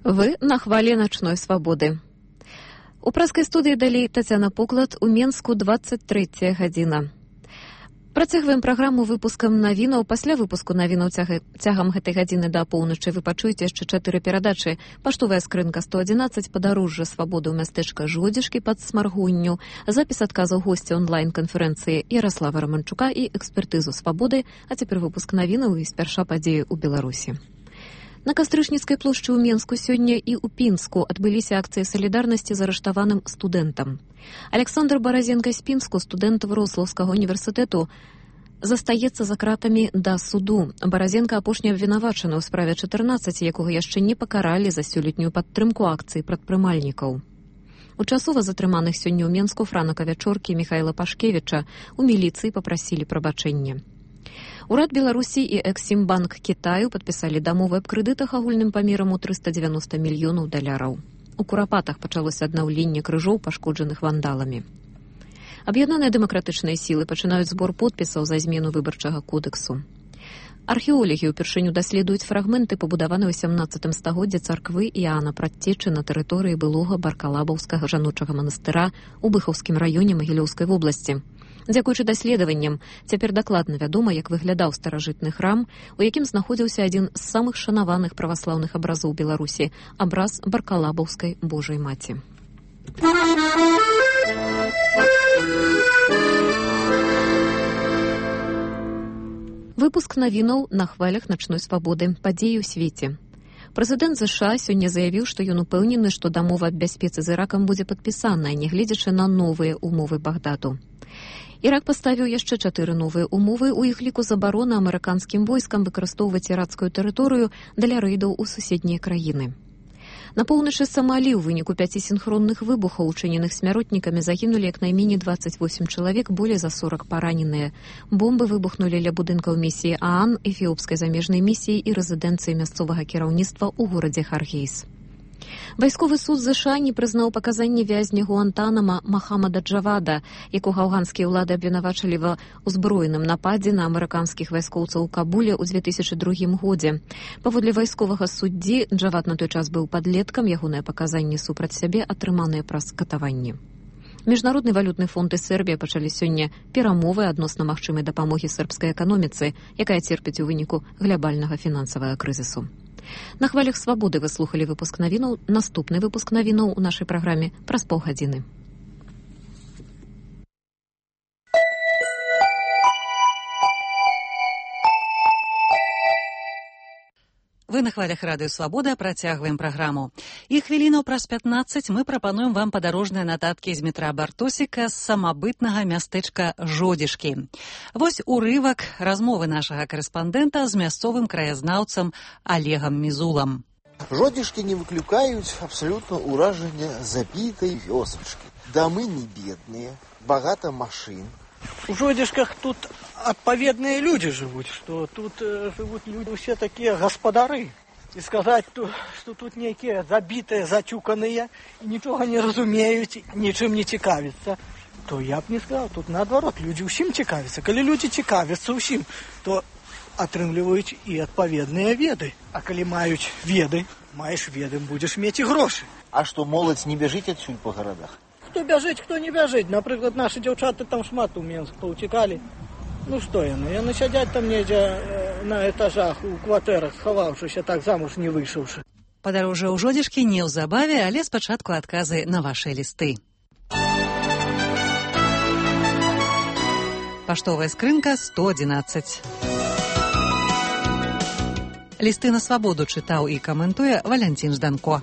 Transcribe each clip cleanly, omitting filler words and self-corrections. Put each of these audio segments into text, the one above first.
Вы на хвалі начной свабоды. У праскай студыі далей Тацяна Поклад, у Менску 23 гадзіна. Працягваем праграму выпускам навінаў. Пасля выпуску навінаў цягам гэтай гадзіны да апоўначы вы пачуеце яшчэ 4 перадачы. Паштовая скрынка 111, падарожжа свабоды ў мястэчка Жодзішкі пад Смаргунню, запіс адказаў госця онлайн-канферэнцыі Яраслава Раманчука і экспертызу свабоды, а цяпер выпуск навінаў і спярша падзеі ў Беларусі. На Кастрычніцкай плошчы ў Менску сёння і ў Пінску адбыліся акцыі салідарнасці з арыштаваным студэнтам. Александр Баразенка з Пінску, студэнт Вроцлаўскага універсітэту, застаецца за кратамі да суду. Баразенка апошні абвінавачаны ў справе 14, якога яшчэ не пакаралі за сёлетнюю падтрымку акцый прадпрымальнікаў. У часова затрыманых сёння ў Менску Франака Вячоркі і Міхайла Пашкевіча у міліцыі папрасілі прабачэння. Урад Беларусі і Эксімбанк Кітаю падпісалі дамовы аб крэдытах агульным памерам у 390 мільёнаў даляраў. У Курапатах пачалося аднаўленне крыжоў, пашкоджаных вандаламі. Аб'яднаныя дэмакратычныя сілы пачынаюць збор подпісаў за змену выбарчага кодэксу. Археолагі ўпершыню даследуюць фрагменты пабудаванай у 17 стагоддзі царквы Іана Прадцечы на тэрыторыі былога Баркалабаўскага жаночага манастыра ў Быхаўскім раёне Магілёўскай вобласці. Дзякуючы даследаванням, цяпер дакладна вядома, як выглядаў старажытны храм, у якім знаходзіўся адзін з самых шанаваных праваслаўных абразоў Беларусі – абраз Баркалабаўскай Божай Маці. Выпуск навінаў на хвалях начной свабоды. Падзеі ў свеце. Прэзідэнт ЗША сёння заявіў, што ён упэўнены, што дамова аб бяспецы з Іракам будзе падпісаная, нягледзячы на новыя умовы Багдаду. Ірак паставіў яшчэ 4 новыя умовы, у іх ліку забарона амерыканскім войскам выкарыстоўваць іракскую тэрыторыю для рэйдаў у суседнія краіны. На поўначы Самалі ў выніку 5 сінхронных выбухаў, учыненых смяротнікамі, загінулі як найменей 28 чалавек, болей за 40 параненыя. Бомбы выбухнулі ля будынкаў місіі ААН, эфіопскай замежнай місіі і рэзідэнцыі мясцовага кіраўніцтва ў горадзе Харгейс. Вайсковы суд ЗША не прызнаў паказанні вязня Гуантанама Махамада Джавада, якога афганскія ўлады абвінавачылі ва ўзброеным нападзе на амерыканскіх вайскоўцаў у Кабуле ў 2002 годзе. Паводле вайсковага суддзі, Джавад на той час быў падлеткам, ягоныя паказанні супраць сябе атрыманыя праз катаванні. Міжнародны валютны фонд і Сербія пачалі сёння перамовы адносна магчымай дапамогі сербскай эканоміцы, якая церпіць у выніку глябальнага фінансавага крызісу. На хвалях свабоды вы слухалі выпуск навінаў. Наступны выпуск навінаў у нашай праграме праз паўгадзіны. Вы на хвалях радыё Свабода, працягваем праграму. І хвілінаў праз 15 мы прапануем вам падарожныя нататкі з метра Бартосіка з самабытнага мястэчка Жодзішкі. Вось урывак размовы нашага карэспандэнта з мясцовым краязнаўцам Олегам Мізулам. Жодзішкі не выклікаюць абсалютна ўражання забітай вёсачкі. Дамы не бедныя, багата машын. У Жодзішках тут адпаведныя людзі жывуць, што тут жывуць людзі ўсе такія гаспадары. І сказаць, што тут нейкія забітыя, зацюканыя, нічога не разумеюць, нічым не цікавяцца, то я б не сказаў. Тут наадварот, людзі ўсім цікавяцца. Калі людзі цікавяцца ўсім, то атрымліваюць і адпаведныя веды. А калі маюць веды, маеш веды, будзеш мець і грошы. А што моладзь не бяжыць адсюль па гарадах? Хто бяжыць, хто не бяжыць. Напрыклад, нашы дзяўчаты там шмат у Менск паўцікалі. Ну што яны? Яны сядзяць там недзе на этажах у кватэрах, схаваўшыся, так замуж не выйшаўшы. Падарожжа ў Жодзішкі неўзабаве, але спачатку адказы на вашыя лісты. Паштовая скрынка 111. Лісты на свабоду чытаў і каментуе Валянцін Жданко.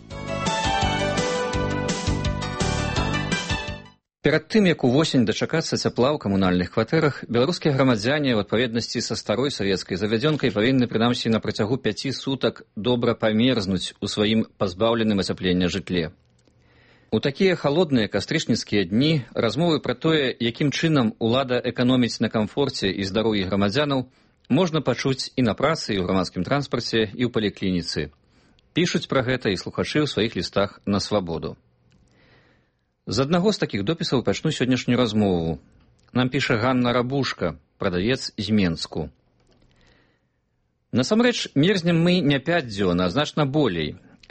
Перад тым, як увосень дачакацца цяпла ў камунальных кватэрах, беларускія грамадзяне ў адпаведнасці са старой савецкай завядзёнкай павінны прынамсі на працягу 5 сутак добра памерзнуць у сваім пазбаўленым ацяплення жытле. У такія халодныя кастрычніцкія дні размовы пра тое, якім чынам улада эканоміць на камфорце і здароўі грамадзянаў, можна пачуць і на працы, і ў грамадскім транспарце, і ў паліклініцы. Пішуць пра гэта і слухачы ў сваіх лістах на свабоду. З аднаго з такіх допісаў пачну сённяшнюю размову. Нам піша Ганна Рабушка, прадавец з Менску. Насамрэч, мерзнем мы не 5 дзён, а значна болей.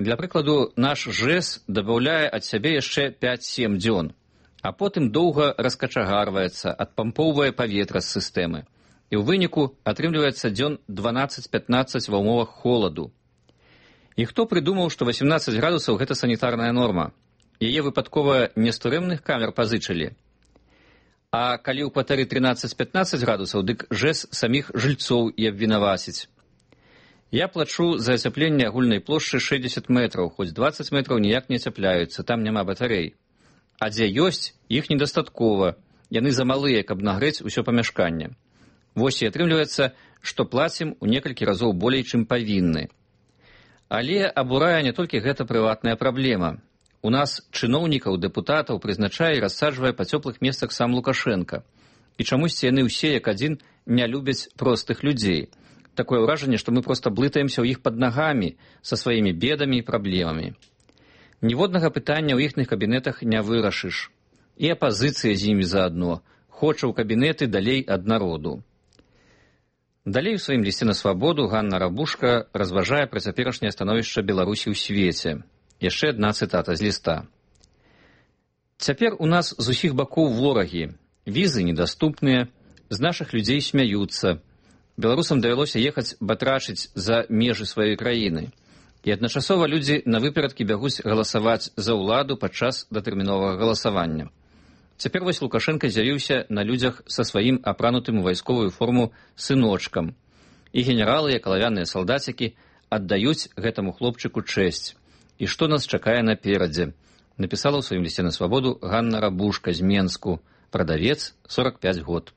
Для прыкладу, наш ЖЭС дабаўляе ад сябе яшчэ 5-7 дзён, а потым доўга раскачагарваецца, адпампоўвае паветра з сістэмы. І ў выніку атрымліваецца дзён 12-15 ва ўмовах холаду. І хто прыдумаў, што 18 градусаў гэта санітарная норма? Яе выпадкова не з турэмных камер пазычылі. А калі ў кватэры 13-15 градусаў, дык ЖЭС саміх жыльцоў і абвінаваціць. Я плачу за ацяпленне агульнай плошчы 60 метраў, хоць 20 метраў ніяк не ацяпляюцца, там няма батарэй. А дзе ёсць, іх недастаткова, яны замалыя, каб нагрэць усё памяшканне. Вось і атрымліваецца, што плацім у некалькі разоў болей, чым павінны. Але абурае не толькі гэта прыватная праблема. У нас чыноўнікаў, дэпутатаў прызначае і рассаджвае па цёплых месцах сам Лукашенка. І чамусьці яны ўсе, як адзін, не любяць простых людзей. Такое ўражанне, што мы проста блытаемся ў іх пад нагамі са сваімі бедамі і праблемамі. Ніводнага пытання ў іхных кабінетах не вырашыш. І апазіцыя з імі заадно. Хоча ў кабінеты далей ад народу. Далей у сваім лісце на свабоду Ганна Рабушка разважае пра цяперашняе становішча Беларусі ў свеце. Яшчэ адна цытата з ліста. Цяпер у нас з усіх бакоў ворагі. Візы недаступныя, з нашых людзей смяюцца. Беларусам давялося ехаць батрачыць за межы сваёй краіны. І адначасова людзі на выперадкі бягуць галасаваць за ўладу падчас датэрміновага галасавання. Цяпер вось Лукашенка з'явіўся на людзях са сваім апранутым у вайсковую форму сыночкам. І генералы, як алавяныя салдацікі, аддаюць гэтаму хлопчыку чэсць. І што нас чакае наперадзе? Напісала ў сваім лісце на свабоду Ганна Рабушка з Менску, прадавец, 45 год.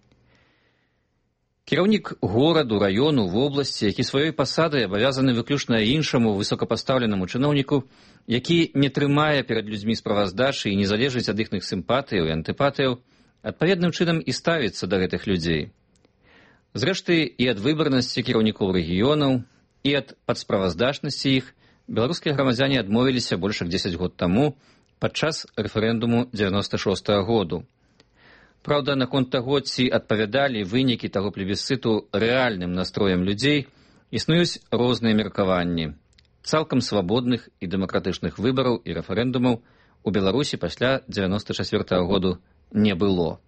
Кіраўнік гораду, раёну, вобласці, які сваёй пасадай абавязаны выключна іншаму высокапастаўленаму чыноўніку, які не трымае перад людзьмі справаздачы і не залежыць ад іхных сімпатыяў і антыпатыяў, адпаведным чынам і ставіцца да гэтых людзей. Зрэшты, і ад выбарнасці кіраўнікоў рэгіёнаў, і ад падсправаздачнасці іх беларускія грамадзяне адмовіліся больш як 10 год таму падчас рэферэндуму 96-го году. Праўда, наконт таго, ці адпавядалі вынікі таго плебісцыту рэальным настроем людзей, існуюць розныя меркаванні. Цалкам свабодных і дэмакратычных выбараў і рэферэндумаў у Беларусі пасля 94-го году не было.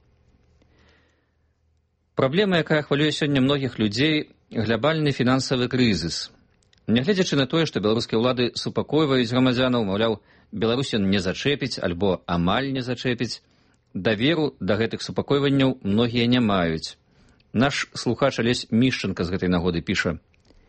Праблема, якая хвалюе сёння многіх людзей, глябальны фінансавы крызіс. Нягледзячы на тое, што беларускія ўлады супакойваюць грамадзянаў, маўляў, Беларусь не зачэпіць альбо амаль не зачэпіць, даверу да гэтых супакойванняў многія не маюць. Наш слухач Алесь Мішчанка з гэтай нагоды піша.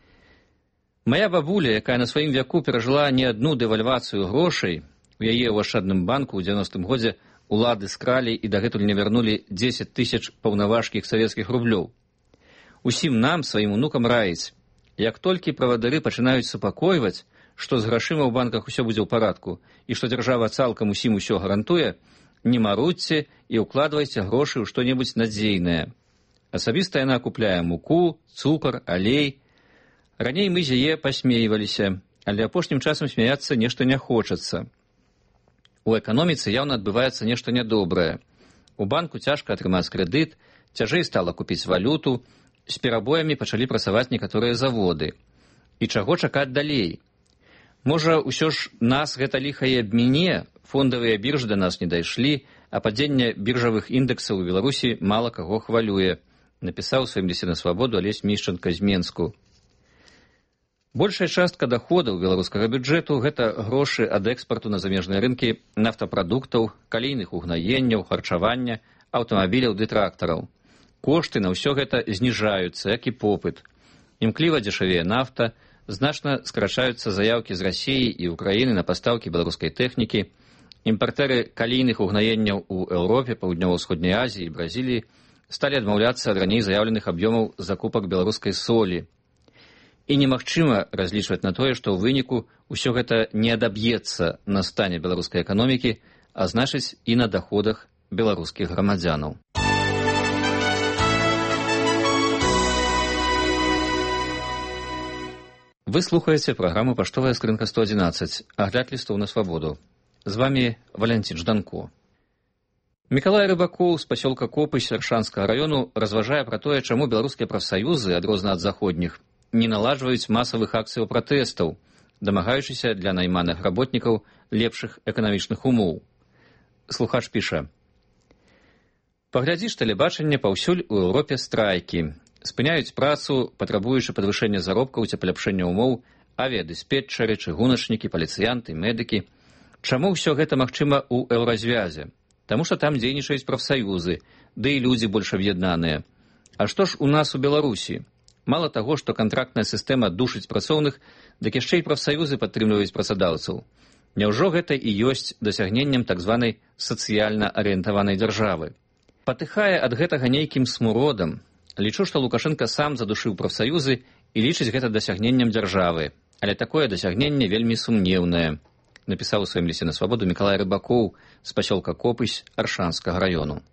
Мая бабуля, якая на сваім вяку перажыла не адну дэвальвацыю грошай, у яе ў ашчадным банку ў 90-м годзе улады скралі і дагэтуль не вярнулі 10 000 паўнаважкіх савецкіх рублёў. Усім нам, сваім унукам раіць, як толькі правадыры пачынаюць супакойваць, што з грашыма ў банках усё будзе ў парадку і што дзяржава цалкам усім усё гарантуе, не марудзьце і ўкладвайце грошы ў што-небудзь надзейнае. Асабіста яна купляе муку, цукар, алей. Раней мы з яе пасмейваліся, але апошнім часам смяяцца нешта не хочацца. У эканоміцы яўна адбываецца нешта нядобрае. У банку цяжка атрымаць крэдыт, цяжэй стала купіць валюту, з перабоямі пачалі працаваць некаторыя заводы. І чаго чакаць далей? Можа, усё ж нас гэта ліха і абміне, фондавыя біржы да нас не дайшлі, а падзенне біржавых індэксаў у Беларусі мала каго хвалюе, напісаў у сваім лісце на свабоду Алесь Мішчанка з Менску. Большая частка даходаў беларускага бюджэту – гэта грошы ад экспарту на замежныя рынкі нафтапрадуктаў, калійных угнаенняў, харчавання, аўтамабіляў ды трактараў. Кошты на ўсё гэта зніжаюцца, як і попыт. Імкліва дзешавее нафта, значна скарачаюцца заяўкі з Расіі і Украіны на пастаўкі беларускай тэхнікі. Імпартэры калійных угнаенняў у Еўропе, Паўднёва-ўсходняй Азіі і Бразіліі сталі адмаўляцца ад раней заяўленых аб'ёмаў закупак беларускай солі. І немагчыма разлічваць на тое, што ў выніку ўсё гэта не адаб'ецца на стане беларускай эканомікі, а значыць і на даходах беларускіх грамадзянаў. Вы слухаеце праграму «Паштовая скрынка 111», агляд лістоў на свабоду. З вами Валянцін Жданко. Мікалай Рыбакоў з пасёлка Копы Сяршанскага раёну разважае пра тое, чаму беларускія прафсаюзы, адрознна ад заходніх, не наладжваюць масавых акцыяў пратэстаў, дамагаючыся для найманых работнікаў лепшых эканамічных умоў. Слухач піша: «Паглядзіш тэлебачанне, паўсюль у Еўропе страйкі. Спыняюць працу, патрабуючы падвышэння заробкаў ці паляпшэння умоў, авіядыспетчары, чыгуначнікі, паліцыянты, медыкі. Чаму ўсё гэта магчыма ў еўразвязе? Таму што там дзейнічаюць прафсаюзы, ды і людзі больш аб'яднаныя. А што ж у нас у Беларусі? Мала таго, што кантрактная сістэма душыць працоўных, дык яшчэ і прафсаюзы падтрымліваюць працадаўцаў. Няўжо гэта і ёсць дасягненнем так званай сацыяльна арыентаванай дзяржавы? Патыхае ад гэтага нейкім смуродам. Лічу, што Лукашенка сам задушыў прафсаюзы і лічыць гэта дасягненнем дзяржавы. Але такое дасягненне вельмі сумнеўнае», напісаў у сваім лісце на свабоду Мікалай Рыбакоў з пасёлка Копысь Аршанскага раёну.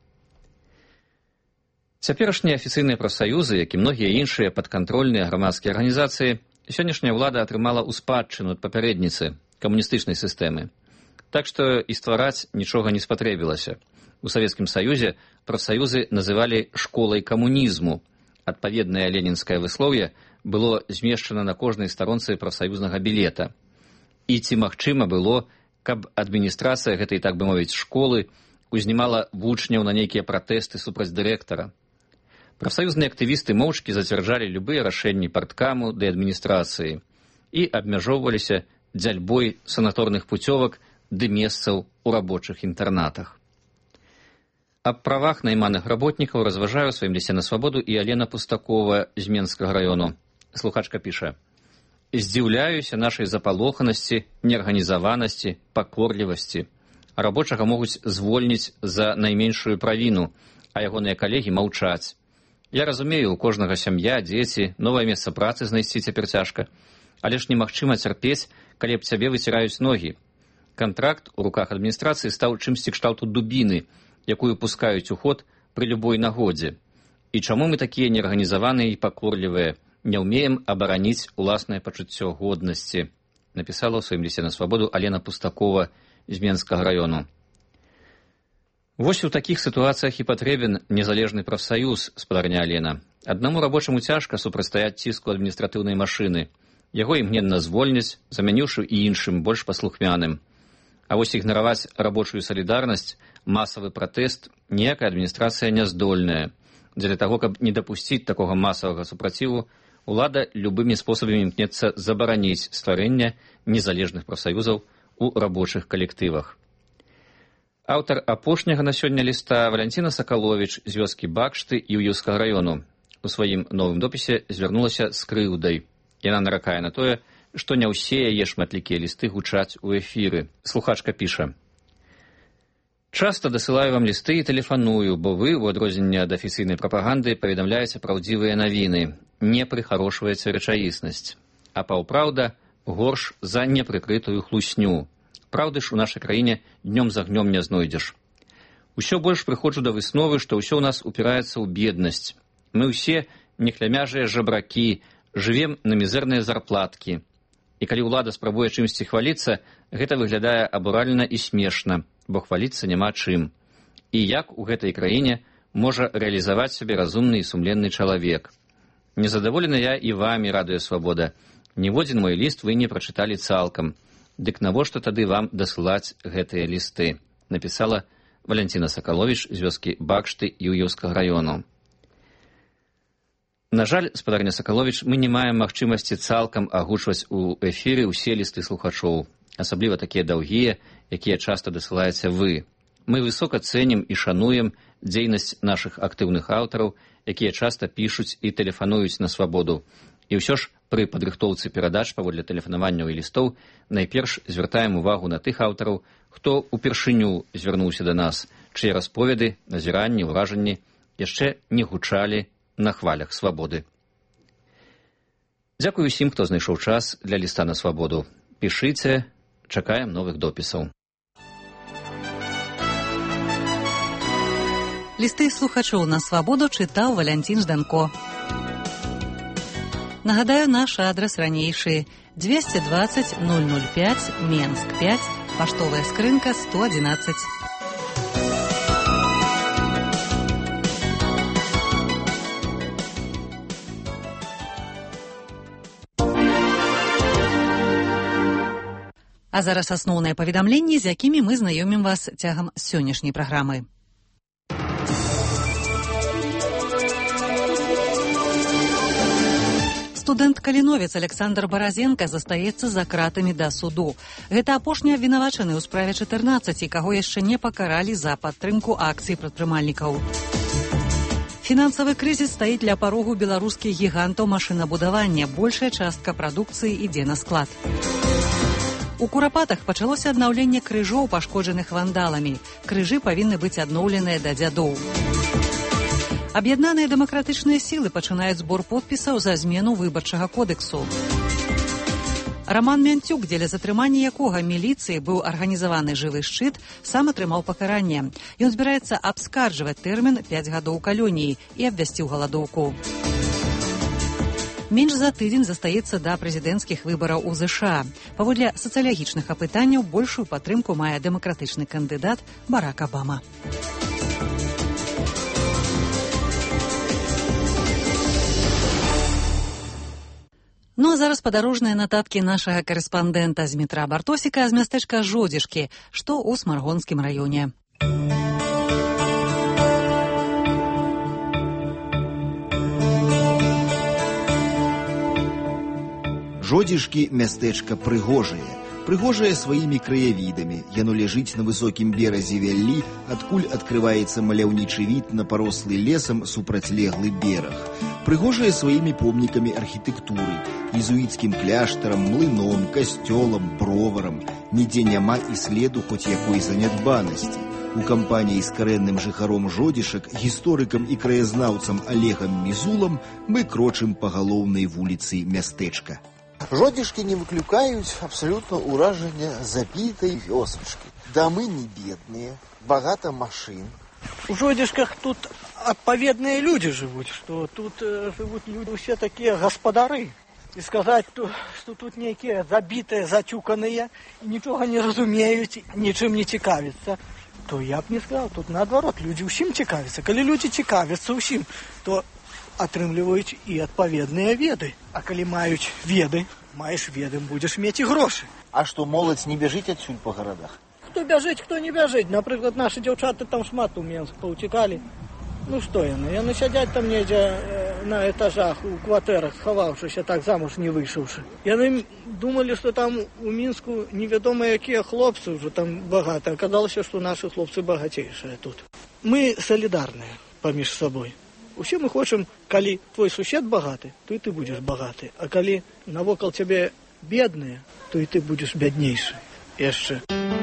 Цяперашнія афіцыйныя прафсаюзы, як і многія іншыя падкантрольныя грамадскія арганізацыі, сённяшняя ўлада атрымала ў спадчыну ад папярэдніцы камуністычнай сістэмы. Так што і ствараць нічога не спатрэбілася. У Савецкім Саюзе прафсаюзы называлі школай камунізму. Адпаведнае ленінскае выслоўе было змешчана на кожнай старонцы прафсаюзнага білета. І ці магчыма было, каб адміністрацыя гэтай, так бы мовіць, школы узнімала вучняў на нейкія пратэсты супраць дырэктара? Прафсаюзныя актывісты моўчкі зацвярджалі любыя рашэнні парткаму ды адміністрацыі і абмяжоўваліся дзяльбой санаторных пуцёвак ды месцаў у рабочых інтэрнатах. Аб правах найманых работнікаў разважае ў сваім лісце на свабоду і Алена Пустакова з Менскага раёну. Слухачка піша: «Здзіўляюся нашай запалоханасці, неарганізаванасці, пакорлівасці. Рабочага могуць звольніць за найменшую правіну, а ягоныя калегі маўчаць. Я разумею, у кожнага сям'я, дзеці, новае месца працы знайсці цяпер цяжка. Але ж немагчыма цярпець, калі аб цябе выціраюць ногі. Кантракт у руках адміністрацыі стаў чымсьці кшталту дубіны, якую пускаюць у ход пры любой нагодзе. І чаму мы такія неарганізаваныя і пакорлівыя, не ўмеем абараніць уласнае пачуццё годнасці», напісала ў сваім лісце на свабоду Алена Пустакова з Менскага раёну. Вось у такіх сітуацыях і патрэбен незалежны прафсаюз, спадарня Алена. Аднаму рабочаму цяжка супрацьстаяць ціску адміністратыўнай машыны. Яго імгненна звольняць, замяніўшы і іншым, больш паслухмяным. А вось ігнараваць рабочую салідарнасць, масавы пратэст ніякая адміністрацыя не здольная. Дзеля таго, каб не дапусціць такога масавага супраціву, улада любымі спосабамі імкнецца забараніць стварэнне незалежных прафсаюзаў у рабочых калектывах. Аўтар апошняга на сёння ліста Валянціна Сакаловіч з вёскі Бакшты Юўскага раёну у сваім новым допісе звярнулася з крыўдай. Яна наракае на тое, што не ўсе яе шматлікія лісты гучаць у эфіры. Слухачка піша: «Часта дасылаю вам лісты і тэлефаную, бо вы, у адрозненне ад афіцыйнай прапаганды, паведамляеце праўдзівыя навіны, не прыхарошваеце рэчаіснасць. А паўпраўда горш за непрыкрытую хлусню. Праўды ж у нашай краіне днём за гнём не знойдзеш. Усё больш прыходжу да высновы, што ўсё ў нас упіраецца ў беднасць. Мы ўсе неклямяжыя жабракі, жывем на мізэрныя зарплаткі. І калі ўлада спрабуе чымсьці хваліцца, гэта выглядае абуральна і смешна, бо хваліцца няма чым. І як у гэтай краіне можа рэалізаваць сябе разумны і сумленны чалавек? Незадаволены я і вамі, радыё Свабода. Ніводзін мой ліст вы не прачыталі цалкам. Дык навошта тады вам дасылаць гэтыя лісты?» напісала Валянціна Сакаловіч з вёскі Бакшты Юўскага раёну. На жаль, спадарня Сакаловіч, мы не маем магчымасці цалкам агучваць у эфіры ўсе лісты слухачоў, асабліва такія даўгія, якія часта дасылаеце вы. Мы высока цэнім і шануем дзейнасць нашых актыўных аўтараў, якія часта пішуць і тэлефануюць на свабоду. І ўсё ж пры падрыхтоўцы перадач паводле тэлефанаванняў і лістоў найперш звяртаем увагу на тых аўтараў, хто упершыню звярнуўся да нас, чые расповеды, назіранні, ўражанні яшчэ не гучалі на хвалях свабоды. Дзякую усім, хто знайшоў час для ліста на свабоду. Пішыце, чакаем новых допісаў. Лісты слухачоў на свабоду чытаў Валянцін Жданко. Нагадаю, наш адрас ранейшы: 220 005 Менск 5, паштовая скрынка 111. А зараз асноўныя паведамленні, з якімі мы знаёмім вас цягам сённяшняй праграмы. Студэнт-каліновец Александр Баразенка застаецца за кратамі да суду. Гэта апошні абвінавачаны ў справе 14, каго яшчэ не пакаралі за падтрымку акцый прадпрымальнікаў. Фінансавы крызіс стаіць ля парогу беларускіх гігантаў машынабудавання. Большая частка прадукцыі ідзе на склад. У Курапатах пачалося аднаўленне крыжоў, пашкоджаных вандаламі. Крыжы павінны быць адноўленыя да дзядоў. Аб'яднаныя дэмакратычныя сілы пачынаюць збор подпісаў за змену выбарчага кодэксу. Раман Мянцюк, дзеля затрымання якога міліцыі быў арганізаваны жывы шчыт, сам атрымаў пакаранне. Ён збіраецца абскарджваць тэрмін 5 гадоў калоніі і абвясціў галадоўку. Менш за тыдзень застаецца да прэзідэнцкіх выбараў у ЗША. Паводле сацыялагічных апытанняў большую падтрымку мае дэмакратычны кандыдат Барак Абама. Ну а зараз падарожныя нататкі нашага карэспандэнта Змітра Бартосіка з мястэчка Жодзішкі, што ў Смаргонскім раёне. Жодзішкі мястэчка прыгожае. Прыгожае сваімі краявідамі. Яно ляжыць на высокім беразе вяллі, адкуль адкрываецца маляўнічы від на парослы лесам супрацьлеглы бераг. Прыгожае сваімі помнікамі архітэктуры, езуіцкім кляштарам, млыном, касцёлам, броварам. Нідзе няма і следу хоць якой занядбанасці. У кампаніі з карэнным жыхаром Жодзішак, гісторыкам і краязнаўцам Олегам Мізулам мы крочым па галоўнай вуліцы мястэчка. Жодзішкі не выклікаюць абсалютна ўражання забітай вёсачкі. Дамы не бедныя, багата машын. У Жодзішках тут адпаведныя людзі жывуць, што тут жывуць людзі ўсе такія гаспадары. І сказаць, што тут нейкія забітыя, зацюканыя, і нічога не разумеюць, нічым не цікавяцца, то я б не сказаў, тут наадварот, людзі ўсім цікавяцца. Калі людзі цікавяцца ўсім, то атрымліваюць і адпаведныя веды. А калі маюць веды, маеш веды, будзеш мець і грошы. А што, моладзь не бяжыць адсюль па гарадах? Хто бяжыць, хто не бяжыць. Напрыклад, нашы дзяўчаты там шмат у Менск паўцікалі. Ну што яны? Яны сядзяць там недзе на этажах, у кватэрах, схаваўшыся, так замуж не выйшаўшы. Яны думалі, што там у Мінску невядома якія хлопцы ўжо там багата. Аказалася, што нашы хлопцы багацейшыя тут. Мы салідарныя паміж сабой. Усе мы хочам, калі твой сусед багаты, то і ты будзеш багаты. А калі навокал цябе бедныя, то і ты будзеш бяднейшы. Яшчэ.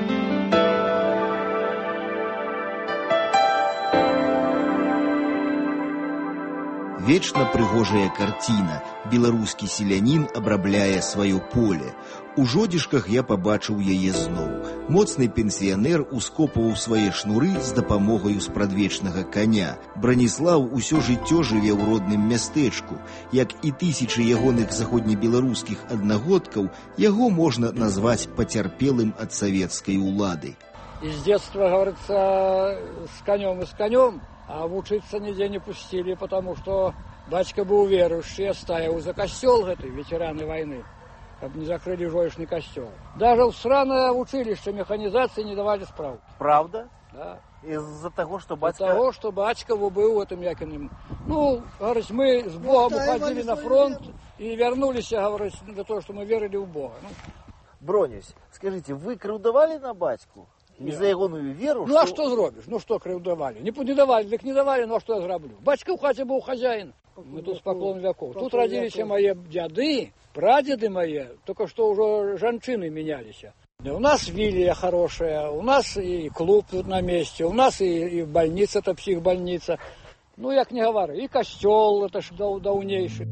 Вечна прыгожая карціна. Беларускі селянін абрабляе сваё поле. У Жодзішках я пабачыў яе зноў. Моцны пенсіянер ускопаў свае шнуры з дапамогаю спрадвечнага каня. Браніслаў усё жыццё жыве ў родным мястэчку. Як і тысячы ягоных заходнебеларускіх аднагодкаў, яго можна назваць пацярпелым ад савецкай улады. Из детства, говорится, с конем, а вучиться нигде не пустили, потому что батька был верующий, стаивал за костел этой ветераны войны, чтобы не закрыли жоечный костел. Даже в сраное училище механизации не давали справки. Правда? Да. Из-за того, что батька... Из-за того, что батька был этим якиным. Ну, говорит, мы с Богом уходили на фронт и вернулись, говорит, для того, что мы верили в Бога. Бронюсь, скажите, вы крыўдавалі на батьку? Не за ягоную веру? Ну, а что зробишь? Ну, что крыўдавалі? Не давали, так не давали, ну, а что я зроблю? Батька в хате был хозяин. Мы тут с поклон веков. Тут родились мои дяды, прадеды мои, только что уже жанчины менялись. У нас вилья хорошая, у нас и клуб тут на месте, у нас и больница, это психбольница. Ну, як не говорю, и костел, это ж даўнейший.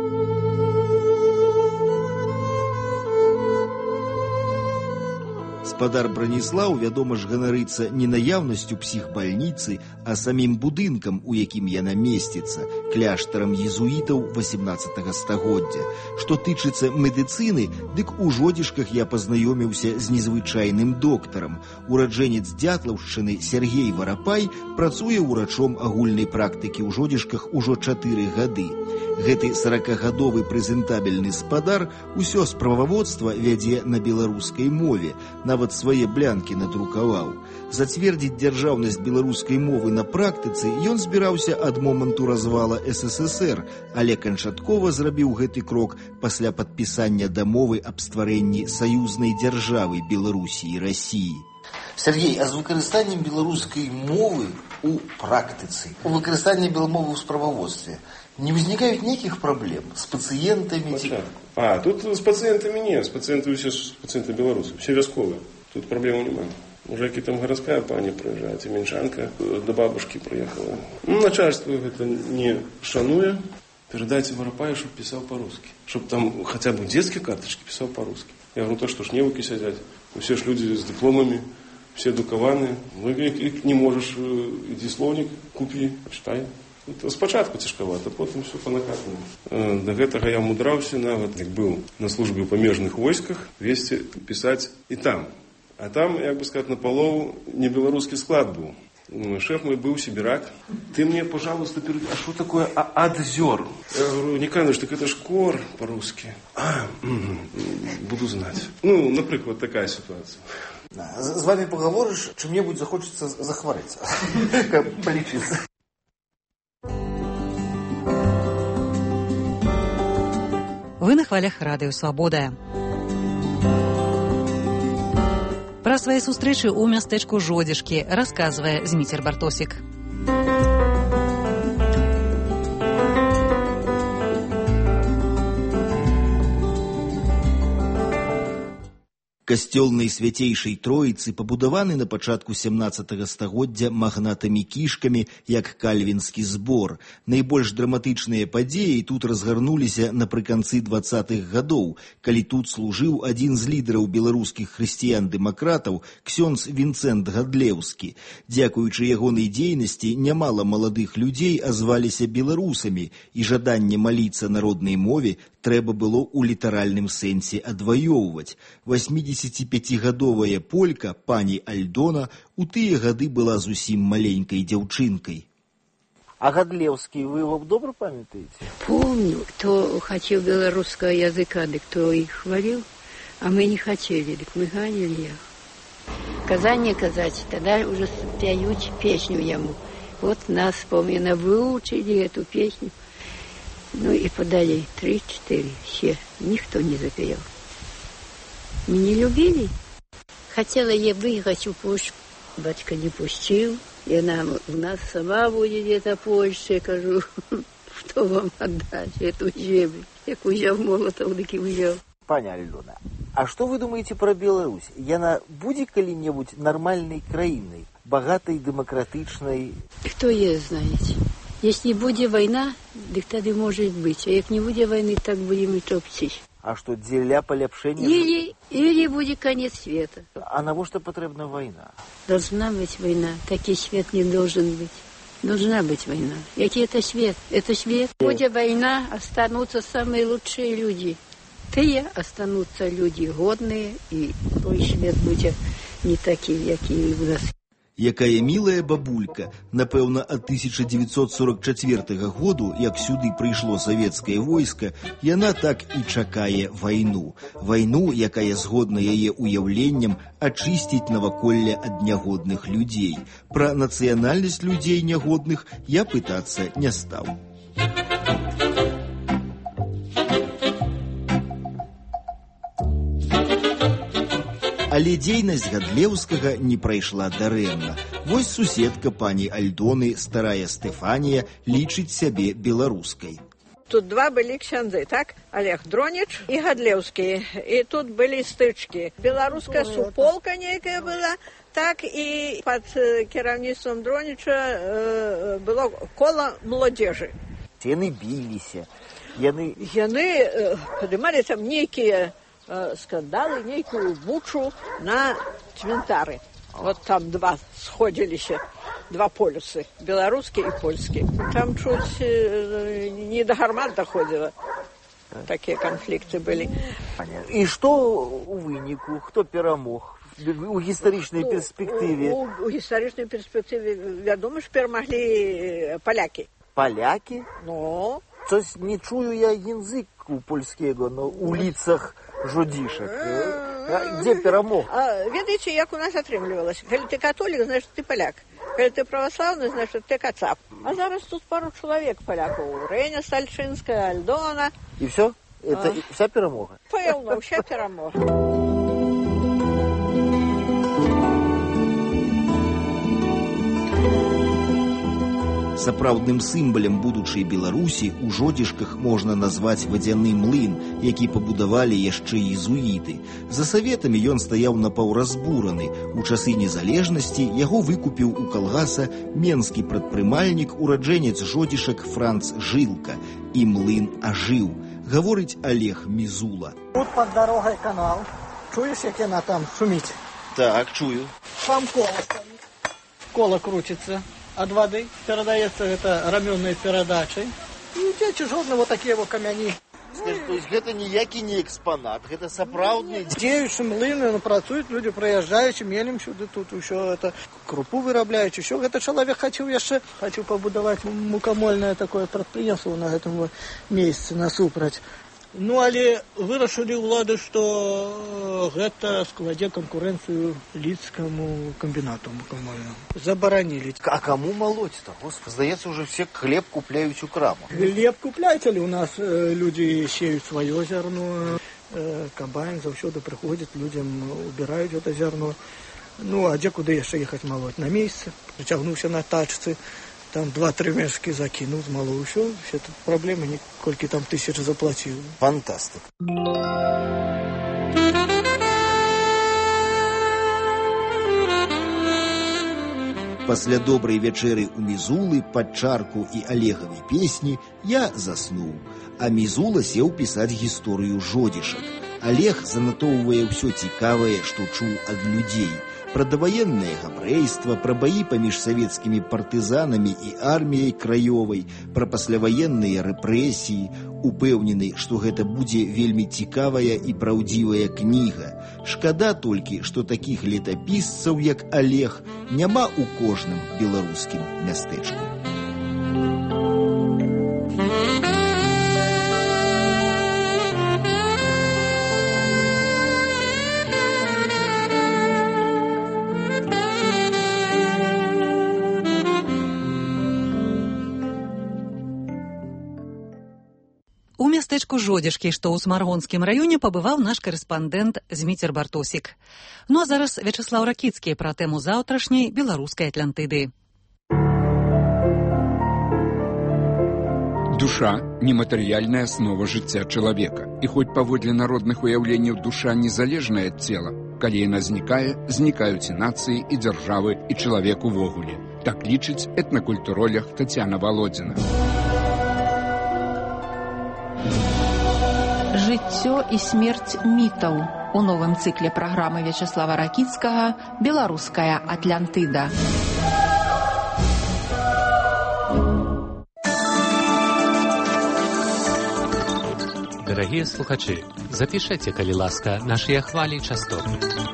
З Гаспадар Браніслаў, вядома ж, ганарыцца не наяўнасцю псіхбальніцы, а самім будынкам, у якім яна месціцца, кляштарам езуітаў 18 стагоддзя. Што тычыцца медыцыны, дык у Жодзішках я пазнаёміўся з незвычайным доктарам. Ураджэнец Дятлаўшчыны Сергей Варапай працуе ўрачом агульнай практыкі ў Жодзішках ужо 4 гады. Гэты 40-гадовы прэзентабельны спадар усё справаводства вядзе на беларускай мове, нават свае блянкі надрукаваў. Зацвердзіць дзяржаўнасць беларускай мовы на практыцы ён збіраўся ад моманту развала СССР, але канчаткова зрабіў гэты крок пасля падпісання дамовы аб стварэнні саюзнай дзяржавы Беларусі і Расіі. Сергей, а з выкарыстаннем беларускай мовы у практыцы, у выкарыстанні беламовы ў справаводстве не возникают никаких проблем с пациентами? Тут с пациентами нет, с пациентами все пациенты белорусы, все вязковые, тут проблем немає. Уже какие там городская пані приезжает, и Меньшанка до бабушки приехала. Начальство это не шануя, передайте Воропаю, чтобы писал по-русски, чтобы там хотя бы детские карточки писал по-русски. Я говорю, то что ж невуки сидят, все ж люди с дипломами, все дукованные, ну и не можешь, иди словник, купи, читай. Спочатку цяжкавата, потім все по накатанню. До гэтага я мудраўся, нават як быў на службе ў памежных войсках, весці пісаць і там. А там, як бы сказаць, напалову не беларускі склад быў. Шеф мой быў сибирак. Ты мне, пожалуйста, переведи, а что такое адзёр? Я говорю, Никаныч, так это ж кор по-русски. Буду знать. Ну, напрыклад, такая ситуация. З вами поговоришь, чым-небудзь захочется захварэць. Полечиться. Вы на хвалях радыё Свабода. Пра свае сустрэчы ў мястэчку Жодзішкі расказвае Зміцер Бартосік. Касцёл Найсвяцейшай Троіцы пабудаваны на пачатку 17 стагоддзя магнатамі-кішкамі, як кальвінскі збор. Найбольш драматычныя падзеі тут разгарнуліся напрыканцы 20-х гадоў, калі тут служыў адзін з лідараў беларускіх хрысціян-дэмакратаў, ксёндз Вінцэнт Гадлеўскі. Дзякуючы ягонай дзейнасці нямала маладых людзей азваліся беларусамі, і жаданне маліцца на роднай мове трэба было ў літаральным сэнсе адваёўваць. 85-гадовая полька, пані Альдона, у тыя гады была зусім маленькай дзяўчынкай. А Гадлеўскі вы его добра памятаете? Помню, кто хотел белорусского языка, да кто их хвалил, а мы не хотели, так мы ганили их. Казание казать, тогда уже пяют песню ему. Вот нас, помню, выучили эту песню. Ну и подали 3-4, все, никто не запел. Мы не любили. Хотела я выехать в Польшу, батька не пустил, и она у нас сама будет где-то Польша, я кажу, что вам отдать эту землю. Як узял Молотов, так и взял. Паня Альдона, а что вы думаете про Беларусь? Яна будзе калі-небудзь нормальной краиной, богатой, демократичной? Кто ее знает? Если будет война, так тогда может быть. А если не будет войны, так будем и топчись. А что, дзеля поляпшения? Или будет конец света. А навошта потребна война? Должна быть война. Такой свет не должен быть. Должна быть война. Який это свет? Это свет. Будет война, останутся самые лучшие люди. Тыя останутся люди годные, и той свет будет не такие, какие у нас. Якая мілая бабулька, напэўна, ад 1944 году, як сюды прыйшло савецкае войска, яна так і чакае вайну. Вайну, якая згодна яе уяўленням ачысціць наваколле ад нягодных людзей. Пра нацыянальнасць людзей нягодных я пытацца не стаў. Але дзейнасць Гадлеўскага не прайшла дарэмна. Вось суседка пані Альдоны, старая Стэфанія, лічыць сябе беларускай. Тут два были ксяндзы, так? Олег Дронич и Гадлеўскі. И тут были стычки. Белорусская суполка некая была, так и под кіраўніцтвом Дронича было коло молодежи. Яны биліся. Яны падымалі там некие скандалы, некую бучу на цвинтары. Вот там сходились два полюса, белорусский и польский. Там чуть не до гармат доходило. Такие конфликты были. И что у вынику? Кто перамог? У гістарычнай перспектыве? У гістарычнай перспектыве, вядома ж, перамаглі палякі. Палякі? Ну. Coś nie czuję ja języku polskiego, no, u ulicach Żodziszek. Gdzie перамог? Ведаеце, як у нас атрымлівалася? Калі ты католік, значит, ты паляк. Калі ты православны, значит, ты кацап. А зараз тут пару чалавек палякаў. Рэня Стальчынская, Альдона. И все? Это вся перамога? Пэўна, вся перамога. Сапраўдным сімвалам будучай Беларусі ў Жодзішках можна назваць вадзяны млын, які пабудавалі яшчэ езуіты. За саветамі ён стаяў напаўразбураны. У часы незалежнасці яго выкупіў у калгаса менскі прадпрымальнік, ураджэнец Жодзішак Франц Жылка. І млын ажыў, гаворыць Олег Мізула. Тут пад дарогай канал. Чуеш, як яна там шуміць? Так, чую. Там кола стоит. Кола крутится. От воды передается это раменной передачей. И эти жодные вот такие вот камяни. Скажи, то есть это ніякі не экспонат, это сапраўдны... Дзеючы млыны, працуюць люди, прыязджаючы, мелем сюды, тут еще это крупу вырабляюць, еще это чалавек хацеў яшчэ, хацеў пабудаваць мукамольнае такое прадпрыемства на гэтым месцы насупраць. Ну, але вырашылі ўлады, што гэта складзе канкурэнцыю лідскаму камбінату мукамольнаму. Забаранілі. А кому молоть-то? Господи, здаецца, уже все хлеб купляюць у краму. Хлеб купляюць, але у нас люди сеют свое зерно, комбайн заўсёды прыходзіць, людям убираюць это зерно. Ну, а дзе куды яшчэ ехаць малоть? На месяц, прыцягнуўся на тачцы. Там 2-3 мешки закинул, мало еще. Все тут проблемы, никольки там тысяч заплатил. Фантастик. Пасля добрай вячэры ў Мізулы пад чарку і Олегавай песні я заснуў, а Мізула сеў пісаць гісторыю Жодзішак. Олег занатоўвае ўсё цікавае, што чуў ад людзей. Пра даваеннае габрэйства, пра баі паміж савецкімі партызанамі і арміяй краёвай, пра пасляваенныя рэпрэсіі, упэўнены, што гэта будзе вельмі цікавая і праўдзівая кніга. Шкада толькі, што такіх летапісцаў, як Олег, няма ў кожным беларускім мястэчку. У мястэчку Жодзішкі, што ў Смаргонскім раёне, пабываў наш карэспандэнт Зміцер Бартосік. Ну а зараз Вячеслаў Ракіцкі пра тэму заўтрашняй беларускай Атлантыды. Душа – нематэрыяльная аснова жыцця чалавека. І хоць паводле народных уяўленняў душа незалежная ад цела, калі яна знікае, знікаюць і нацыі, і дзяржавы, і чалавек увогуле. Так лічыць этнакультуролог Тацяна Володзіна. Жыццё і смерць мітаў у новым цыкле праграмы Вячеслава Ракіцкага «Беларуская Атлантыда». Дарагія слухачы, запішайце, калі ласка, нашыя хвалі і частоты.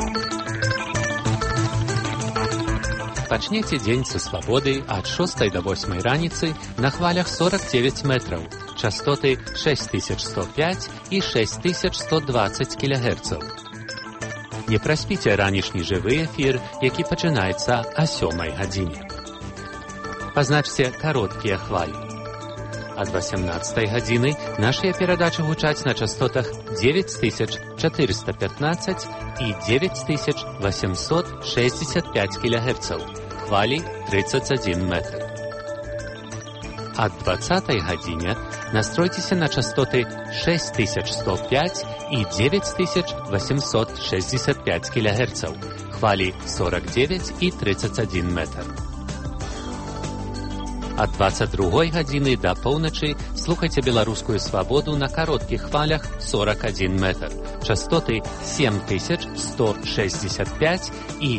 Пачнеце дзень са свабоды ад 6 до 8 раніцы на хвалях 49 метраў, частоты 6105 і 6120 кГц. Не праспіце ранішні жывы эфір, які пачынаецца о 7 гадзіне. Пазначце кароткія хвалі. Ад 18 гадзіны нашыя перадачы гучаць на частотах 9415 і 9865 кГц, хвалі 31 метр. Ад 20 гадзіне настройцеся на частоты 6105 і 9865 кГц, хвалі 49 і 31 метр. Ад 22 гадзіны да поўначы слухайце беларускую свабоду на кароткіх хвалях 41 метр. Частоты 7165 і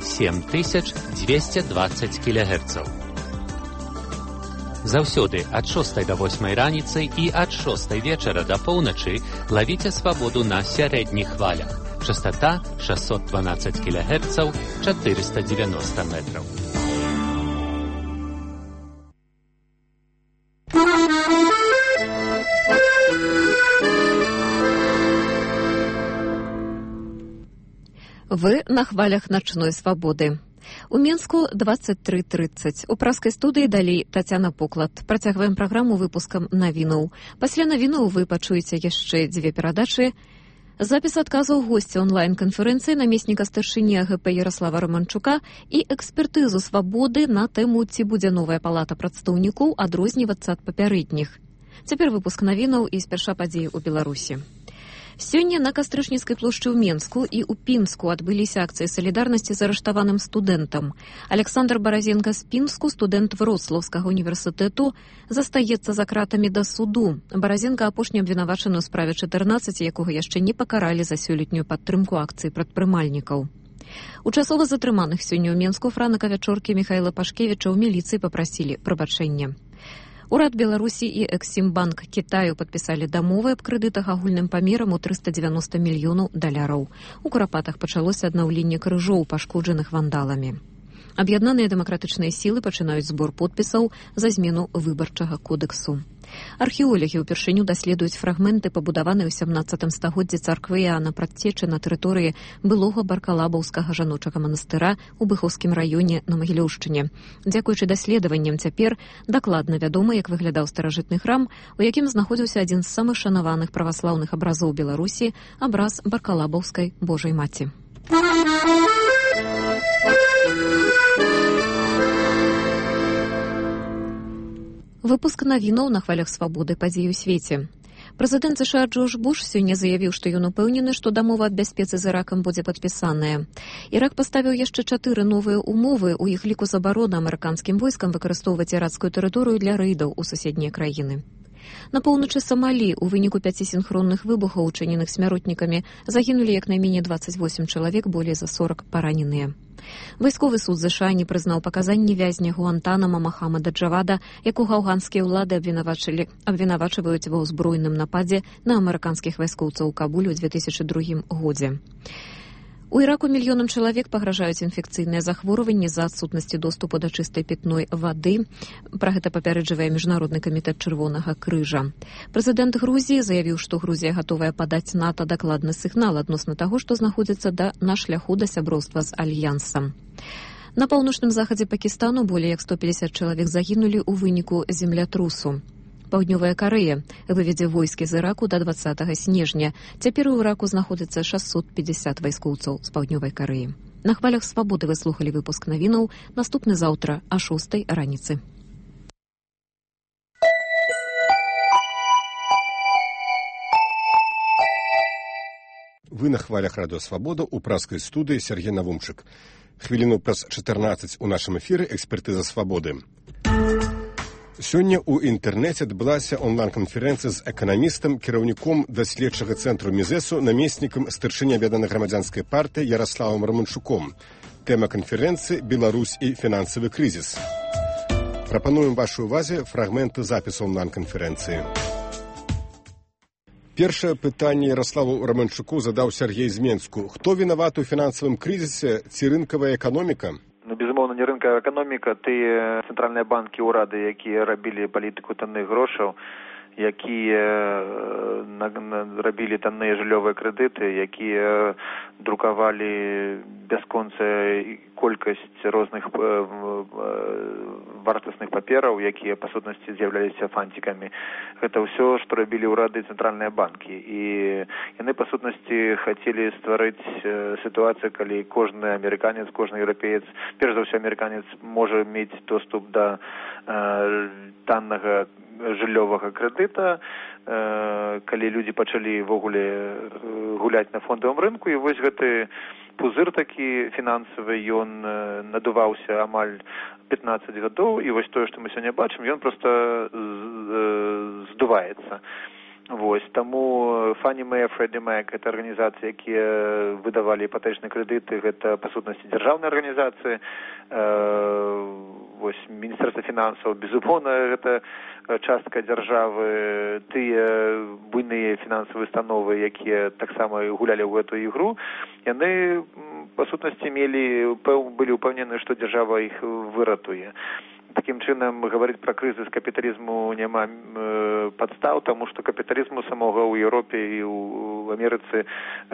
7220 кГц. Заўсёды ад 6 до 8 раніцы і ад 6 вечара да поўначы лавіце свабоду на сярэдніх хвалях. Частота 612 кГц, 490 метров. Вы на хвалях начной свабоды. У Менску 23:30. У праскай студыі далей Тацяна Поклад. Працягваем праграму выпускам навінаў. Пасля навінаў вы пачуеце яшчэ дзве перадачы. Запіс адказаў госця онлайн-канферэнцыі намесніка старшыні АГП Яраслава Романчука і экспертызу свабоды на тэму, ці будзе новая палата прадстаўнікоў адрознівацца ад папярэдніх. Цяпер выпуск навінаў і спярша падзеі ў Беларусі. Сёння на Кастрычніцкай плошчы ў Менску і ў Пінску адбыліся акцыі салідарнасці з арыштаваным студэнтам. Александр Баразенка з Пінску, студэнт Вроцлаўскага універсітэту, застаецца за кратамі да суду. Баразенка апошні абвінавачаны ў справе 14, якога яшчэ не пакаралі за сёлетнюю падтрымку акцыі прадпрымальнікаў. У часова затрыманых сёння ў Менску франака вячоркі Міхайла Пашкевіча ў міліцыі папрасілі прабачэння. Урад Беларусі і Эксімбанк Кітаю падпісалі дамовы аб крэдытах агульным памерам у $390 мільёнаў. У Курапатах пачалося аднаўленне крыжоў, пашкоджаных вандаламі. Аб'яднаныя дэмакратычныя сілы пачынаюць збор подпісаў за змену выбарчага кодэксу. Археолагі ўпершыню даследуюць фрагменты, пабудаваныя ў 17 стагоддзі царквы Іана Прадцечы на тэрыторыі былога Баркалабаўскага жаночага манастыра ў Быхаўскім раёне на Магілёўшчыне. Дзякуючы даследаванням цяпер дакладна вядома, як выглядаў старажытны храм, у якім знаходзіўся адзін з самых шанаваных праваслаўных абразоў Беларусі — абраз Баркалабаўскай Божай Маці. Выпуск навінаў на хвалях свабоды, падзеі ў свеце. Прэзідэнт США Джордж Буш сёння заявіў, што ён упэўнены, што дамова аб бяспецы з Іракам будзе падпісаная. Ірак паставіў яшчэ 4 новыя умовы, у іх ліку забарона амерыканскім войскам выкарыстоўваць іракскую тэрыторыю для рэйдаў у суседнія краіны. На поўначы Самалі у выніку 5 сінхронных выбухаў, учыненых смяротнікамі, загінулі як найменей 28 чалавек, болей за 40 параненыя. Вайсковы суд США не прызнаў паказанні вязня Гуантанама Махамада Джавада, якога афганскія ўлады абвінавачваюць ва ўзброеным нападзе на амерыканскіх вайскоўцаў у Кабулі ў 2002 годзе. У Іраку мільёнам чалавек пагражаюць інфекцыйныя захворванні з-за адсутнасці доступу да чыстай пітной вады. Пра гэта папярэджвае Міжнародны камітэт Чырвонага крыжа. Прэзідэнт Грузіі заявіў, што Грузія гатовая падаць НАТО дакладны сігнал адносна таго, што знаходзіцца на шляху да сяброўства з Альянсам. На паўночным захадзе Пакістану болей як 150 чалавек загінулі ў выніку землятрусу. Паўднёвая Карэя выведзе войскі з Іраку да 20 снежня. Цяпер у Іраку знаходзіцца 650 вайскоўцаў з Паўднёвай Карэі. На хвалях свабоды вы слухалі выпуск навінаў. Наступны заўтра а 6 раніцы. Вы на хвалях радыё Свабода ў праскай студыі Сергей Навумчык. Хвіліну праз 14 у нашым эфіры экспертыза свабоды. Сёння ў інтэрнэце адбылася онлайн-канферэнцыя з эканамістам, кіраўніком даследчага цэнтру Мізэсу, намеснікам старшыні аб'яднанай грамадзянскай партыі Яраславам Романчуком. Тэма канферэнцыі «Беларусь і фінансавы крызіс». Прапануем вашай увазе фрагменты запісу онлайн-канферэнцыі. Першае пытанне Яраславу Романчуку задаў Сергей з Менску. Хто вінаваты ў фінансавым крызісе, ці рынкавая эканоміка? Безумоўна, не рынкавая эканоміка, тыя цэнтральныя банкі, урады, якія рабілі палітыку танных грошаў, якія рабілі танныя жыллёвыя крэдыты, якія друкавалі бясконцая колькасць розных вартасных папераў, якія па сутнасці з'яўляліся фантикамі. Гэта ўсё, што рабілі ўрады і цэнтральныя банкі. І яны па сутнасці хацелі стварыць сітуацыю, калі кожны амерыканец, кожны еўрапеец, перш за ўсё амерыканец можа мець доступ да таннага жыллёвага крэдыта, калі людзі пачалі ввогуле гуляць на фондавым рынку, і вось гэты пузыр такі фінансавы, ён надуваўся амаль 15 гадоў, і вось тое, што мы сёння бачым, ён проста здуваецца. Вось, таму Fannie Mae, Freddie Mac — гэта арганізацыі, якія выдавалі іпатэчныя крэдыты, гэта па сутнасці дзяржаўныя арганізацыі. Вось, Міністэрства фінансаў, безумоўна, гэта частка дзяржавы, тыя буйныя фінансавыя установы, якія таксама гулялі ў гэту ігру, яны па сутнасці былі ўпэўнены, што дзяржава іх выратуе. Такім чынам гаварыць пра крызіс капіталізму няма падстаў, таму што капіталізму самога ў Еўропе і ў Амерыцы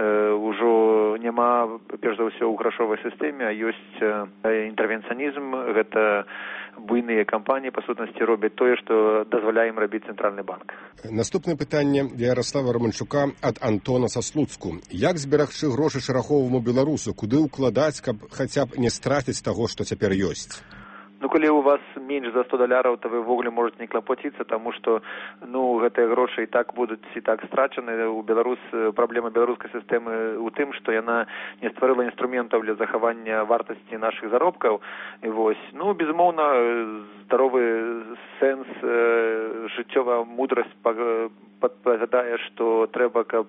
ўжо няма, перш за ўсё, у грашовай сістэме, а ёсць інтэрвенцыянізм. Гэта буйныя кампаніі, па сутнасці, робяць тое, што дазваляе ім рабіць цэнтральны банк. Наступнае пытанне для Ярослава Романчука ад Антона са Слуцку. Як зберагчы грошы шэрагаваму беларусу? Куды ўкладаць, каб хаця б не страціць таго, што цяпер ёсць? Ну, калі у вас менш за $100, то вы ўвогуле можете не клапоціцца, таму што, гэтыя грошы і так будуць і так страчаны. Праблема беларускай сістэмы ў тым, што яна не стварыла інструментаў для захавання вартасці нашых заробкаў. І вось, безумоўна, здаровы сэнс, жыццёвая мудрасць павядае, што трэба, каб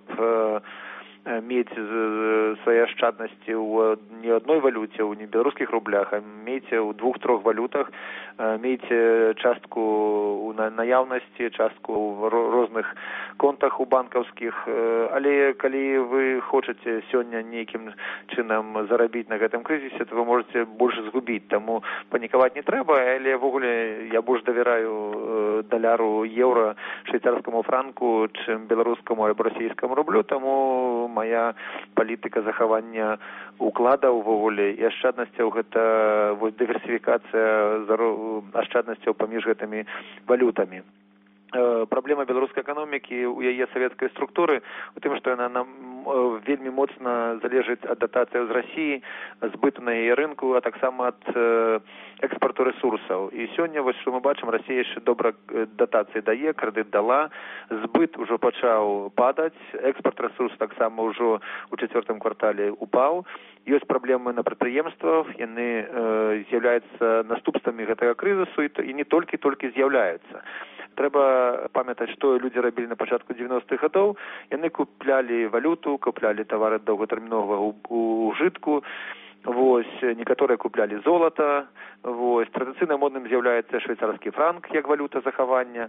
мець свае ашчаднасці ў не адной валюце, ў не беларускіх рублях, а мейце ў 2-3 валютах, мейце частку ў наяўнасці, частку ў розных контах у банкаўскіх. Але калі вы хочаце сёння нейкім чынам зарабіць на гэтым крызісе, то вы можете больш згубіць. Таму панікаваць не трэба, але ввогуле я больш давяраю даляру, еўра, швейцарскаму франку, чым беларускаму або расійскаму рублю. Таму моя палітыка захавання укладаў увогуле і ашчаднасцяў — гэта дыверсіфікацыя ашчаднасцяў паміж гэтымі валютамі. Праблема беларускай эканомікі ў яе савецкай структуры у тым, што яна вельмі моцна залежыць ад датацыяў з Расіі, збыту на яе рынку, а таксама ад экспарту рэсурсаў. І сёння, вось што мы бачым, Расія яшчэ добра датацыі дае, крэдыт дала, збыт ужо пачаў падаць, экспарт рэсурсаў таксама ўжо ў 4-м квартале упаў. Ёсць праблемы на прадпрыемствах, яны з'яўляюцца наступствамі гэтага крызісу і не толькі з'яўляюцца. Трэба памятаць, што людзі рабілі на пачатку 90-х гадоў. Яны куплялі валюту, куплялі тавары доўгатэрміновага ўжытку. Вось, некаторыя куплялі золата. Вось, традыцыйна модным з'яўляецца швейцарскі франк як валюта захавання.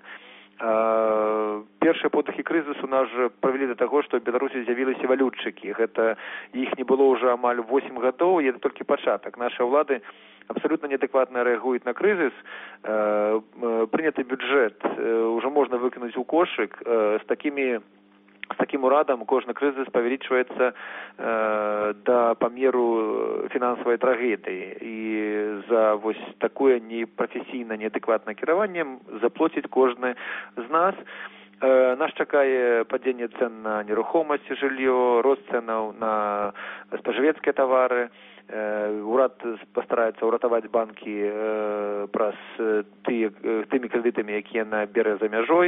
Першыя подыхі крызісу нас жа прывялі да таго, што ў Беларусі з'явіліся валютчыкі. Гэта іх не было ўжо амаль 8 гадоў, і это толькі пачатак. Нашы ўлады абсолютно неадекватно реагуют на кризис. Принятый бюджет уже можно выкинуть у кошек. С таким урадом кожны кризис павялічваецца да памеру фінансавай трагедыі. І за вось такое непрафесійна неадэкватнае кіраванне заплоціць кожны з нас. Нас чакае падзенне цэн на нерухомасць, жыллё, рост цэнаў на спажывецкія тавары. Урад пастараецца ўратаваць банкі праз тымі крэдытамі, якія на бере за мяжой.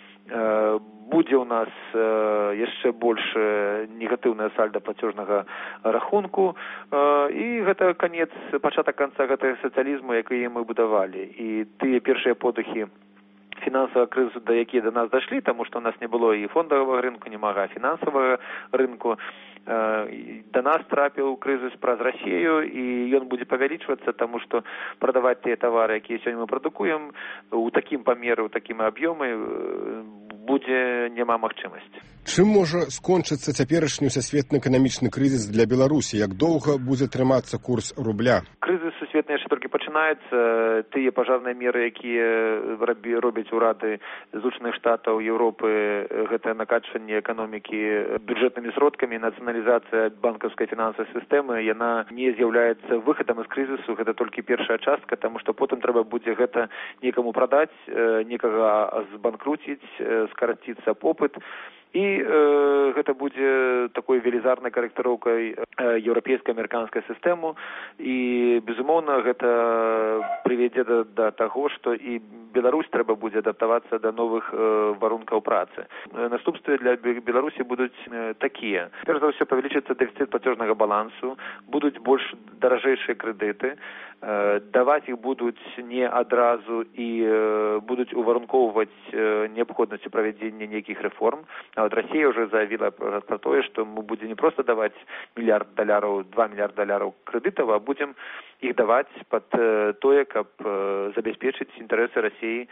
Будзе ў нас яшчэ больш негатыўнае сальда плацежнага рахунку, і гэта пачатак канца гэтага сацыялізму, які мы будавалі. І тыя першыя подыхі фінансавага крызісу, да якія да нас дашлі, таму што у нас не было і фондавага рынку, немага фінансавага рынку. Да нас трапіў крызіс праз Расію, і ён будзе павялічвацца, таму што прадаваць тыя тавары, якія сёння мы прадукуем, у такім памеры, у такім аб'ёме будзе няма магчымасці. Чым можа скончыцца цяперашні сусветны эканамічны крызіс для Беларусі? Як доўга будзе трымацца курс рубля? Крызіс сусветны яшчэ толькі пачынаецца. Тыя пажарныя меры, якія робяць урады Злучаных Штатаў, Еўропы, гэта накачванне эканомікі бюджэтнымі сродкамі, нацыяналізацыя банкаўскай фінансавай сістэмы, яна не з'яўляецца выхадам з крызісу, гэта толькі першая частка, таму што потым трэба будзе гэта некаму прадаць, некага збанкруціць, скараціцца попыт. і гэта будзе такой велізарнай карэктароўкай еўрапейска-амерыканскай сістэмы, і безумоўна гэта прывядзе да таго, што і Беларусь трэба будзе адаптавацца да новых варункаў працы. Наступствы для Беларусі будуць такія. Перш за ўсё павялічыцца дэфіцыт плацежнага балансу, будуць больш даражэйшыя крэдыты, даваць іх будуць не адразу і будуць уварункоўваць неабходнасцю правядзення нейкіх рэформ. А вот Расія ўжо заявіла пра тое, што мы будзем не проста даваць $1 мільярд, $2 мільярда крэдытаў, а будзем іх даваць пад тое, каб забяспечыць інтарэсы Расіі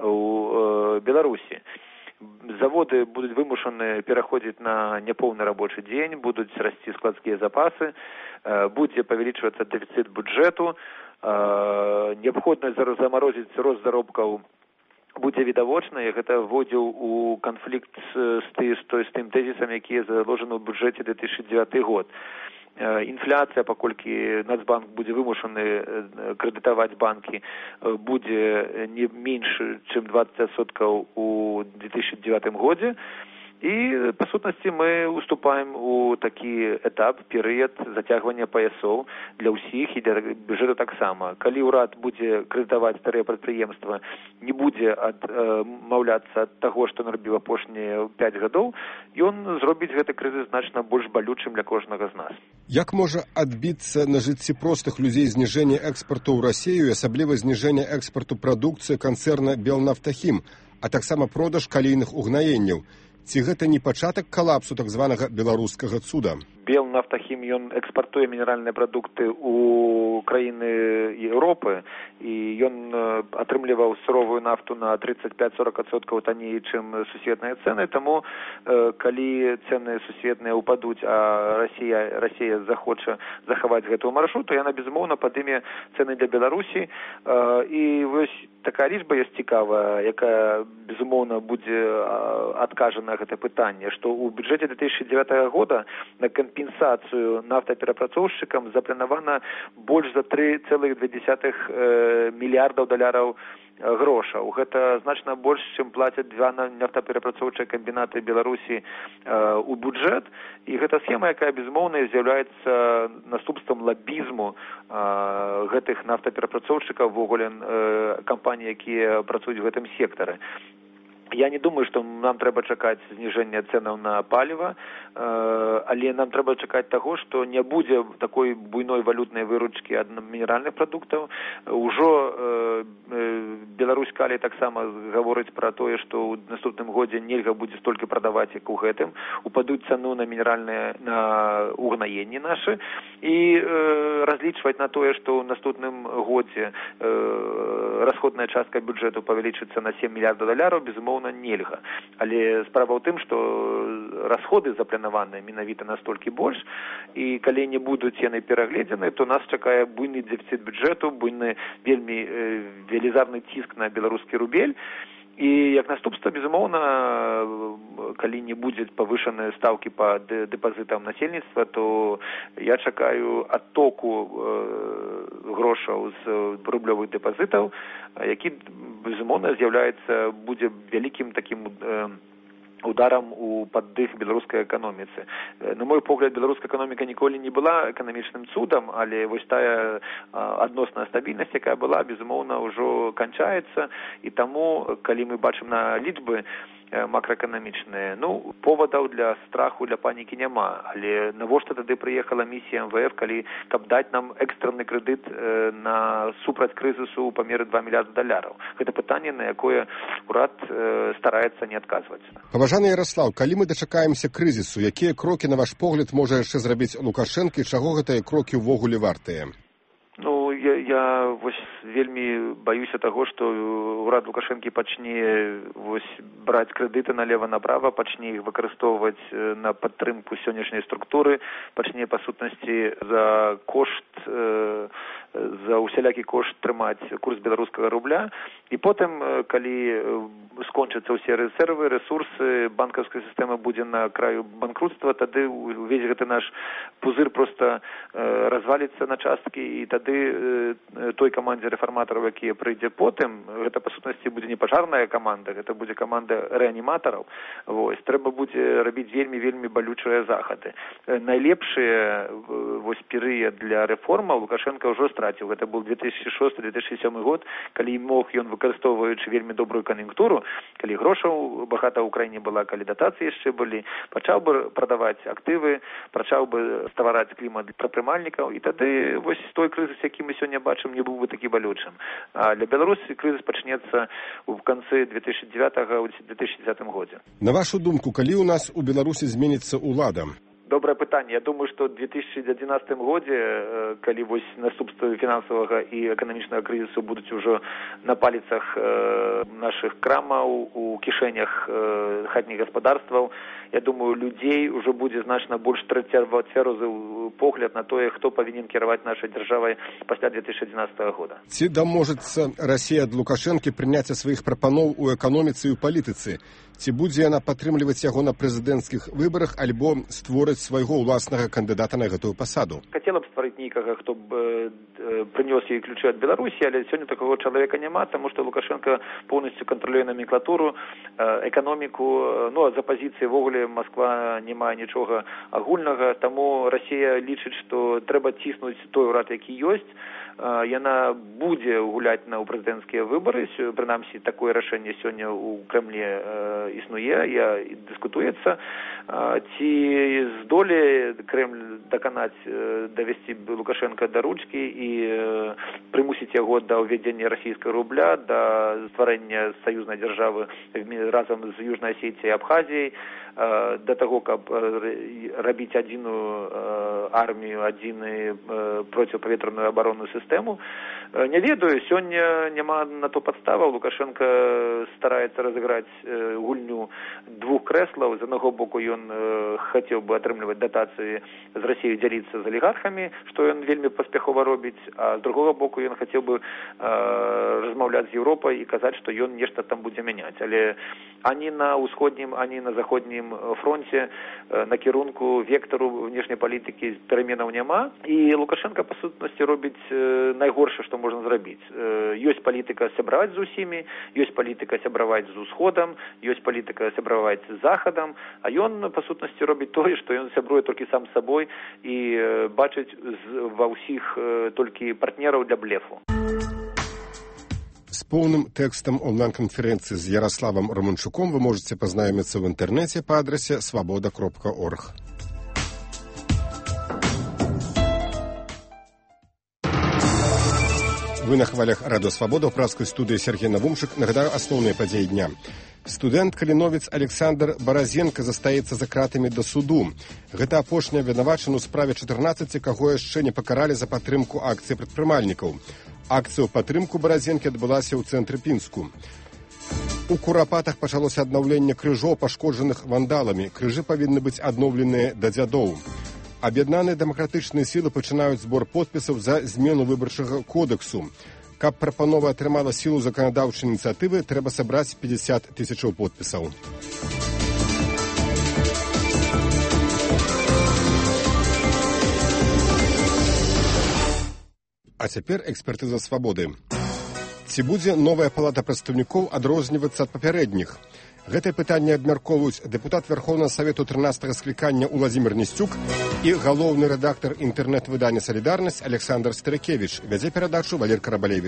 ў Беларусі. Заводы будуць вымушаны пераходзіць на няпоўны рабочы дзень, будуць расці складскія запасы, будзе павялічвацца дэфіцыт бюджэту, неабходнасць замарозіць рост заробкаў будзе відавочна, і гэта вводзіў у канфлікт з тым тэзісам, якія заложаны ў бюджэце 2009 год. Інфляцыя, паколькі Нацбанк будзе вымушаны крэдытаваць банкі, будзе не менш, чым 20% у 2009 годзе. І, па сутнасці, мы уступаем у такі этап, перыяд зацягвання паясоў для ўсіх і для бюджэту таксама. Калі ўрад будзе крэдытаваць старыя прадпрыемствы, не будзе адмаўляцца ад таго, што ён рабіў апошнія 5 гадоў, ён зробіць гэты крызіс значна больш балючым для кожнага з нас. Як можа адбіцца на жыцці простых людзей зніжэнне экспарту ў Расію, асабліва зніжэнне экспарту прадукцыі канцэрна «Белнафтахім», а таксама продаж калійных угнаенняў? Ці гэта не пачатак калапсу так званага беларускага цуда? Белнафтахім, ён экспартуе мінеральныя прадукты ў краіны Еўропы, і ён атрымліваў суровую нафту на 35-40% танней, чым сусветныя цэны. Таму, калі цэны сусветныя ўпадуць, а Расія захоча захаваць гэтую маршрут, то яна, безумоўна, падыме цэны для Беларусі. І вось такая лічба ёсць цікавая, якая, безумоўна, будзе адкажана на гэта пытанне, што ў бюджэце 2009 года на кампенсацыю нафтаперапрацоўшчыкам запланавана больш за $3,2 мільярда грошаў. Гэта значна больш, чым плацяць два нафтаперапрацоўчыя камбінаты Беларусі ў бюджэт. І гэта схема, якая, безумоўна, з'яўляецца наступствам лабізму гэтых нафтаперапрацоўшчыкаў, ввогуле кампаній, якія працуюць у гэтым сектары. Я не думаю, што нам трэба чакаць зніжэння цэнаў на паліва, але нам трэба чакаць таго, што не будзе такой буйной валютнай выручкі ад мінеральных прадуктаў. Ужо Беларусь Калій таксама гаворыць пра тое, што ў наступным годзе нельга будзе столькі прадаваць, як у гэтым. Упадуць цану на мінеральныя, на угнаенні нашы, і разлічваць на тое, што ў наступным годзе расходная частка бюджэту павялічыцца на $7 мільярдаў, безумоўна, нельга. Але справа ў тым, што расходы запланаваныя менавіта настолькі больш, і калі не будуць яны перагледзены, то нас чакае буйны дэфіцыт бюджэту, буйны вельмі велізарны ціск на беларускі рубель. І як наступства, безумоўна, калі не будзе павышаныя стаўкі па дэпазітам насельніцтва, то я чакаю адтоку грошаў з рублёвых дэпазітаў, які, безумоўна, будзе вялікім такім ударам у паддых беларускай эканоміцы. На мой погляд, беларуская эканоміка ніколі не была эканамічным цудам, але вось тая адносная стабільнасць, якая была, безумоўна, ўжо канчаецца, і таму, калі мы бачым на лічбы макраэканамічныя, повадаў для страху, для панікі няма. Але навошта тады прыехала місія МВФ, каб даць нам экстраны крэдыт на супраць крызісу ў памеры $2 мільярда? Гэта пытанне, на якое ўрад стараецца не адказваць. Паважаны Ярослаў, калі мы дачакаемся крызісу, якія крокі, на ваш погляд, можа яшчэ зрабіць Лукашенко, і чаго гэтыя крокі ўвогуле вартыя? Я вельмі баюся таго, што ўрад Лукашэнкі пачне браць крэдыты налева-направа, пачне іх выкарыстоўваць на падтрымку сённяшняй структуры, пачне, па сутнасці, за усялякі кошт трымаць курс беларускага рубля, і потым, калі скончацца ўсе рэзервы, рэсурсы, банкаўская сістэма будзе на краю банкрутства, тады увесь гэты наш пузыр проста разваліцца на часткі, і тады той камандзе рэфарматараў, якія прыйдзе потым, гэта па сутнасці будзе не пажарная каманда, гэта будзе каманда рэаніматараў. Вось, трэба будзе рабіць вельмі балючыя захады. Найлепшыя перыяд для рэформаў Лукашенко ўжо страціў. Гэта быў 2006-2007 год, калі мог ён, выкарыстоўваючы вельмі добрую кан'юнктуру, калі грошаў багата ў краіне была, калі датацыі яшчэ былі, пачаў бы прадаваць актывы, пачаў бы ствараць клімат прадпрымальнікаў, і тады вось той крызіс, які мы сёння бачым, не быў бы такі балючым. А для Беларусі крызіс пачнецца ў канцы 2009-2010 годзе. На вашу думку, калі ў нас у Беларусі зменіцца ўлада? Добрае пытанне. Я думаю, што ў 2011 годзе, калі вось наступствы фінансавага і эканамічнага крызісу будуць ужо на паліцах нашых крамаў, у кішэнях хатніх гаспадарстваў, я думаю, людзей ужо будзе значна больш цвярозы погляд на тое, хто павінен кіраваць нашай дзяржавай пасля 2011 года. Ці даможацца Расія ад Лукашэнкі прыняцця сваіх прапаноў у эканоміцы і ў палітыцы? Ці будзе яна падтрымліваць яго на прэзідэнцкіх выбарах альбо створыць свайго ўласнага кандыдата на гэтую пасаду? Хацела б стварыць нейкага, хто б прынёс ёй ключы ад Беларусі, але сёння такого чалавека няма, таму што Лукашенко поўнасцю кантралюе номенклатуру, эканоміку, ну а з апазіцыі ввогуле Москва не мае нічога агульнага, таму Расія лічыць, што трэба ціснуць той урад, які ёсць. Яна будзе гуляць на прэзідэнцкія выбары, прынамсі такое рашэнне сёння ў Крэмлі існуе, дыскутуецца. Ці здолее Крэмль даканаць, давесці Лукашенка да ручкі і прымусіць яго да ўвядзення расійскага рубля, да стварэння саюзнай дзяржавы разам з Южнай Асетіяй і Абхазіяй, да таго, каб рабіць адзіную армію, адзіны проціпавветраную абаронную сістэму. Не ведаю, сёння няма на то падставаў. Лукашенко стараецца разыграць гульню двух крэслаў. З аднаго боку ён хацеў бы атрымліваць датацыі з Расіяй, дзяліцца з алігархамі, што ён вельмі паспяхова робіць, а з другога боку ён хацеў бы размаўляць з Еўропай і казаць, што ён нешта там будзе мяняць. Але ані на ўсходнім, ані на заходнім фронте накірунку вектару внешняй палітыкі пераменаў няма, і Лукашенко па сутнасці робіць найгоршае, што можна зрабіць. Ёсць палітыка сябраваць з усімі, ёсць палітыка сябраваць з усходам, ёсць палітыка сябраваць з захадам, а ён па сутнасці робіць тое, што ён сябруе толькі сам сабой і бачыць ва ўсіх толькі партнераў для блефу. С полным текстом онлайн-конференции с Ярославом Романчуком вы можете познакомиться в интернете по адресе svoboda.org. Вы на хвалях Радио Свобода, в пражской студии Сергей Навумчик. Нагадаю, основные подеи дня. Студэнт-каліновец Александр Баразенко застаецца за кратамі да суду. Гэта апошні абвінавачаны ў справе 14, каго яшчэ не пакаралі за падтрымку акцыі прадпрымальнікаў. Акцыя ў падтрымку Баразенкі адбылася ў цэнтры Пінску. У Курапатах пачалося аднаўленне крыжоў, пашкоджаных вандаламі. Крыжы павінны быць адноўленыя да дзядоў. Аб'яднаныя дэмакратычныя сілы пачынаюць збор подпісаў за змену выбарчага кодэксу. Каб прапанова атрымала сілу заканадаўчай ініцыятывы, трэба сабраць 50 000 подпісаў. А цяпер экспертыза свабоды. Ці будзе новая палата прадстаўнікоў адрознівацца ад папярэдніх? Гэтае пытанне абмяркоўваюць дэпутат Верховнага Савету 13-го склікання Уладзімір Несцюк і галоўны рэдактар інтэрнэт-выдання «Салідарнасць» Александр Старыкевіч. Вядзе перадачу Валер Карабалевіч.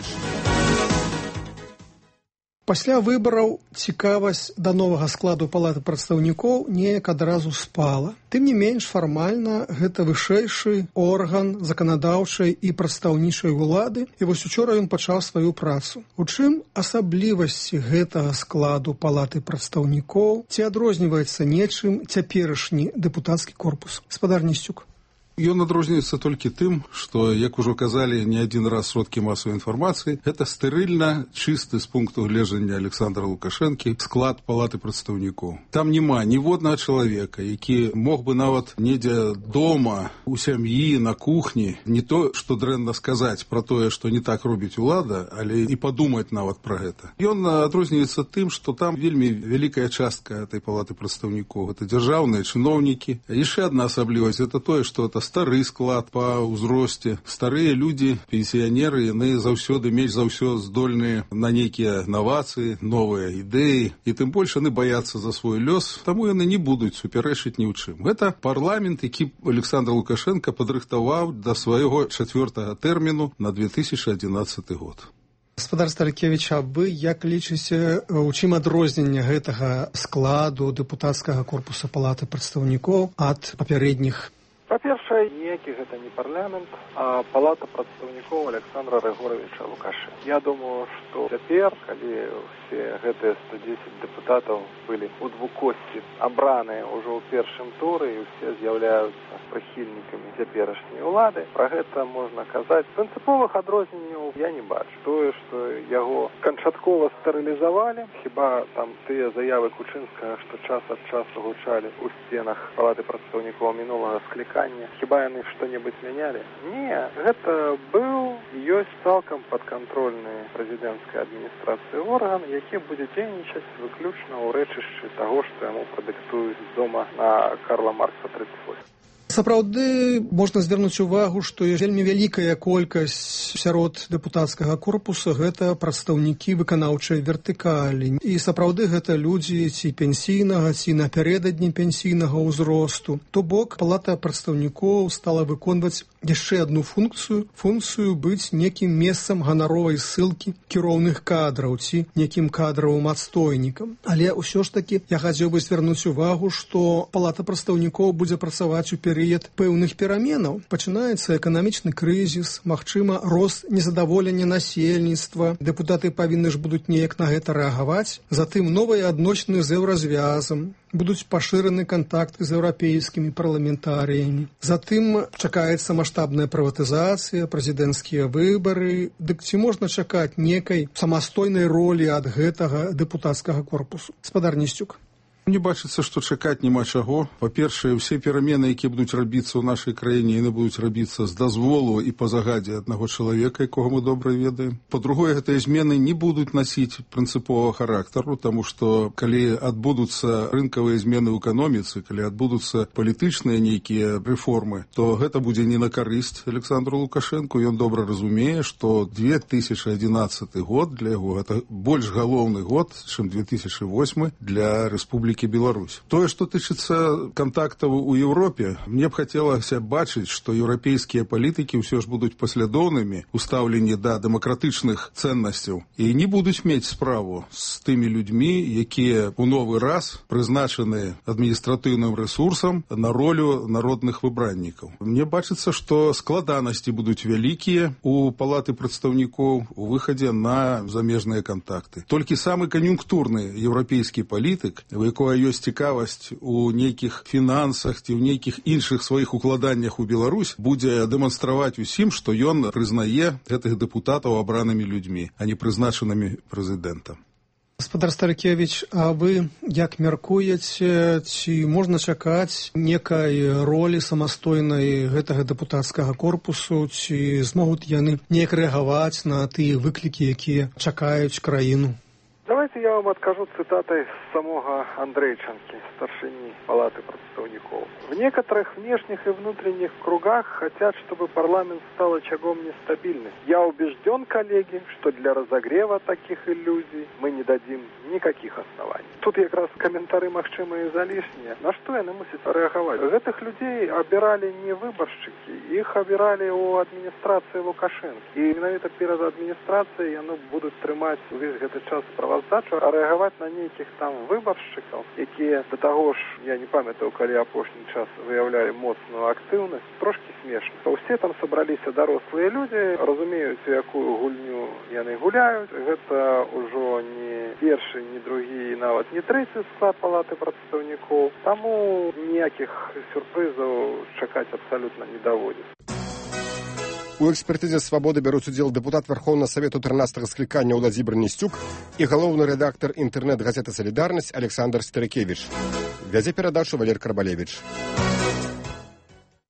Пасля выбараў цікавасць да новага складу палаты прадстаўнікоў неяк адразу спала. Тым не менш, фармальна гэта вышэйшы орган заканадаўчай і прадстаўнічай улады, і вось учора ён пачаў сваю працу. У чым асаблівасці гэтага складу палаты прадстаўнікоў? Ці адрозніваецца нечым цяперашні дэпутацкі корпус? Гаспадар Несцюк. Ён адрозніваецца толькі тым, што, як ужо казалі не адзін раз сродкі масавай інфармацыі, гэта стэрыльна чысты з пункту гледжання Александра Лукашэнкі склад палаты прадстаўнікоў. Там няма ніводнага чалавека, які мог бы нават недзе дома, у сям'і, на кухні, не то, што дрэнна сказаць пра тое, што не так робіць улада, але і падумаць нават пра гэта. Ён адрозніваецца тым, што там вельмі вялікая частка этой палаты прадстаўнікоў. Гэта дзяржаўныя чыноўнікі. Яшчэ адна асаблівасць, гэта тое, што это стары склад па ўзросце. Старыя людзі, пенсіянеры, яны заўсёды, менш за ўсё здольныя на нейкія навацыі, новыя ідэі, і тым больш яны баяцца за свой лёс, таму яны не будуць супярэчыць ні ў чым. Гэта парламент, які Александр Лукашенко падрыхтаваў да свайго 4-го тэрміну на 2011 год. Гаспадар Старыкевіч, а вы як лічыце, у чым адрозненне гэтага складу дэпутацкага корпуса палаты прадстаўнікоў ад папярэдніх? Па-першае, ніякі гэта не парламент, а палата прадстаўнікоў Александра Григоровича Лукашенка. Я думаю, што цяпер, калі все гэтыя 110 дэпутатаў былі ў двукосці абраныя ўжо ў першым туры і ўсе з'яўляюцца прыхільнікамі цяперашняй улады, пра гэта можна казаць. Прынцыповых адрозненняў я не бачу. Тое, што яго канчаткова стэрылізавалі, хіба там тыя заявы Кучынскага, што час ад часу гучалі ў сценах палаты прадстаўнікоў мінулага склікання, хіба яны што-небудзь мянялі? Не, гэта быў і ёсць цалкам падкантрольны прэзідэнцкай адміністрацыі орган, які будзе дзейнічаць выключна ў рэчышчы таго, што яму прадыктуюць з дома на Карла Маркса 38. Сапраўды можна звярнуць увагу, што вельмі вялікая колькасць сярод дэпутацкага корпуса гэта прадстаўнікі выканаўчай вертыкалі. І сапраўды гэта людзі ці пенсійнага, ці напярэдадні пенсійнага ўзросту. То бок палата прадстаўнікоў стала выконваць яшчэ адну функцыю быць некім месцам ганаровай ссылкі кіроўных кадраў ці некім кадравым адстойнікам. Але ўсё ж такі я хацеў бы звярнуць увагу, што палата прадстаўнікоў будзе працаваць у перыяд пэўных пераменаў. Пачынаецца эканамічны крызіс, магчыма, рост незадаволення насельніцтва. Дэпутаты павінны ж будуць неяк на гэта рэагаваць. Затым новыя адносіны з еўразвязам. Будуць пашыраны кантакты з еўрапейскімі парламентарыямі. Затым чакаецца маштабная прыватызацыя, прэзідэнцкія выбары. Дык ці можна чакаць некай самастойнай ролі ад гэтага дэпутацкага корпусу? Гаспадар Несцюк. Мне бачыцца, што чакаць няма чаго. Па-першае, усе перамены, якія будуць рабіцца ў нашай краіне, яны будуць рабіцца з дазволу і па загадзе аднаго чалавека, якога мы добра ведаем. Па-другое, гэтыя змены не будуць насіць прынцыповага характару, таму што калі адбудуцца рынкавыя змены ў эканоміцы, калі адбудуцца палітычныя нейкія рэформы, то гэта будзе не на карысць Александру Лукашенку. Ён добра разумее, што 2011 год для яго гэта больш галоўны год, чым 2008 для Рэспублікі Беларусь. Тое, што тычыцца кантактаў у Еўропе, мне б хацелася бачыць, што еўрапейскія палітыкі ўсё ж будуць паслядоўнымі ў стаўленні да дэмакратычных цэннасцяў і не будуць мець справу з тымі людзьмі, якія ў новы раз прызначаны адміністратыўным рэсурсам на ролю народных выбраннікаў. Мне бачыцца, што складанасці будуць вялікія у палаты прадстаўнікоў у выхадзе на замежныя кантакты. Толькі самы кан'юнктурны еўрапейскі палітык, у якога ёсць цікавасць у нейкіх фінансах ці ў нейкіх іншых сваіх укладаннях у Беларусь, будзе дэманстраваць усім, што ён прызнае гэтых дэпутатаў абранымі людзьмі, а не прызначанымі прэзідэнтам. Гаспадар Старыкевіч, а вы як мяркуеце, ці можна чакаць некай ролі самастойнай гэтага дэпутацкага корпусу, ці змогуць яны неяк рэагаваць на тыя выклікі, якія чакаюць краіну? Давайте я вам откажу цитатой самого Андрейченки, старшини палаты представников. В некоторых внешних и внутренних кругах хотят, чтобы парламент стал очагом нестабильности. Я убежден, коллеги, что для разогрева таких иллюзий мы не дадим никаких оснований. Тут как раз комментарии магчимые залишние. На что яны мусить реагировать? Этих людей обирали не выборщики, их обирали у администрации Лукашенко. И менавіта перед администрацией яны будут трымаць весь этот час справаздачу, а реагировать на неких там выборщиков, якія до того ж, я не памятаю, калі апошні час выявляли моцную актыўнасць, трошки смешно. Усе там собраліся дарослыя люди, разумеюць, якую гульню яны гуляюць. Гэта ўжо не першы, не другі, нават не трэці склад палаты прадстаўнікоў. Таму ніякіх сюрпрызаў чакаць абсалютна не даводзіцца. У экспертызе «Свабоды» бяруць удзел дэпутат Верховнага Савету 13-го склікання Уладзімір Несцюк і галоўны рэдактар інтэрнэт-газеты «Салідарнасць» Александр Старыкевіч. Вядзе перадачу Валер Карбалевіч.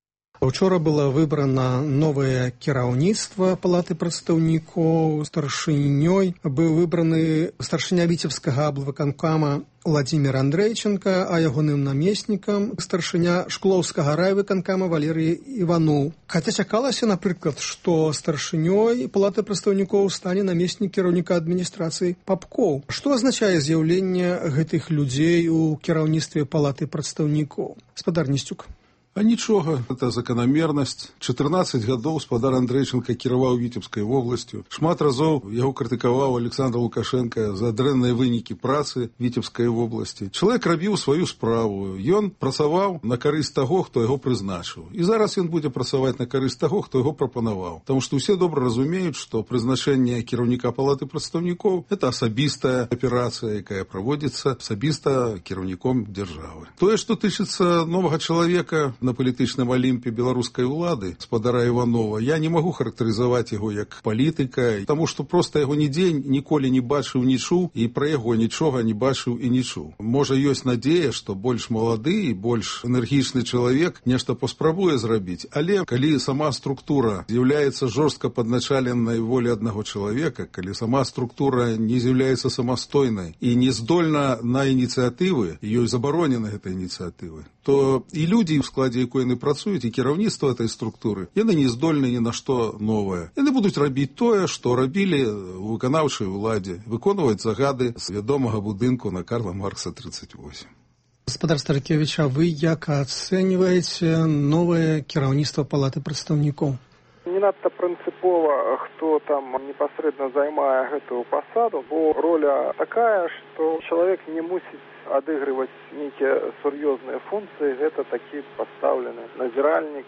Учора было выбрана новае кіраўніцтва палаты прадстаўнікоў. Старшынёй быў выбраны старшыня віцебскага аблвыканкама Владимир Андрейченко, а ягоным намеснікам старшыня Шклоўскага райвыканкама Валерый Иванов. Хаця чакалася, напрыклад, што старшынёй палаты прадстаўнікоў стане намеснік кіраўніка адміністрацыі Папкоў. Што азначае з'яўленне гэтых людзей у кіраўніцтве палаты прадстаўнікоў? Гаспадар Несцюк. А нічога, это закономернасць. 14 гадоў спадар Андрейченко кіраваў Віцебскай вобласцю. Шмат разоў яго крытыкаваў Александр Лукашенко за дрэнныя вынікі працы Віцебскай вобласці. Чалавек рабіў сваю справу. Ён працаваў на карысць таго, хто яго прызначыў. І зараз ён будзе працаваць на карысць таго, хто яго прапанаваў. Таму што ўсе добра разумеюць, што прызначэнне кіраўніка палаты прадстаўнікоў это асабістая аперацыя, якая праводзіцца асабіста кіраўніком дзяржавы. Тое, што тычыцца новага чалавека на палітычным алімпе беларускай улады, спадара Іванова, я не магу характарызаваць яго як палітыка, таму што проста яго нідзе ніколі не бачыў, не чуў, і пра яго нічога не бачыў і не чуў. Можа, ёсць надзея, што больш малады і больш энергічны чалавек нешта паспрабуе зрабіць, але калі сама структура з'яўляецца жорстка падначаленай волі аднаго чалавека, калі сама структура не з'яўляецца самастойнай і не здольна на ініцыятывы, ёй забаронены гэтыя ініцыятывы, то і людзі ў складзе якой яны працуюць, і кіраўніцтва этой структуры, яны не здольны ні на што новае. Яны будуць рабіць тое, што рабілі у выканаўчай уладзе, выконваць загады з вядомага будынку на Карла Маркса 38. Гаспадар Старкевіч, а вы як ацэньваеце новае кіраўніцтва палаты прадстаўнікоў? Не надта прынцыпова, хто там непасрэдна займае гэтую пасаду, бо роля такая, што чалавек не мусіць адыгрываць нейкія сур'ёзныя функцыі, гэта такі пастаўлены назіральнік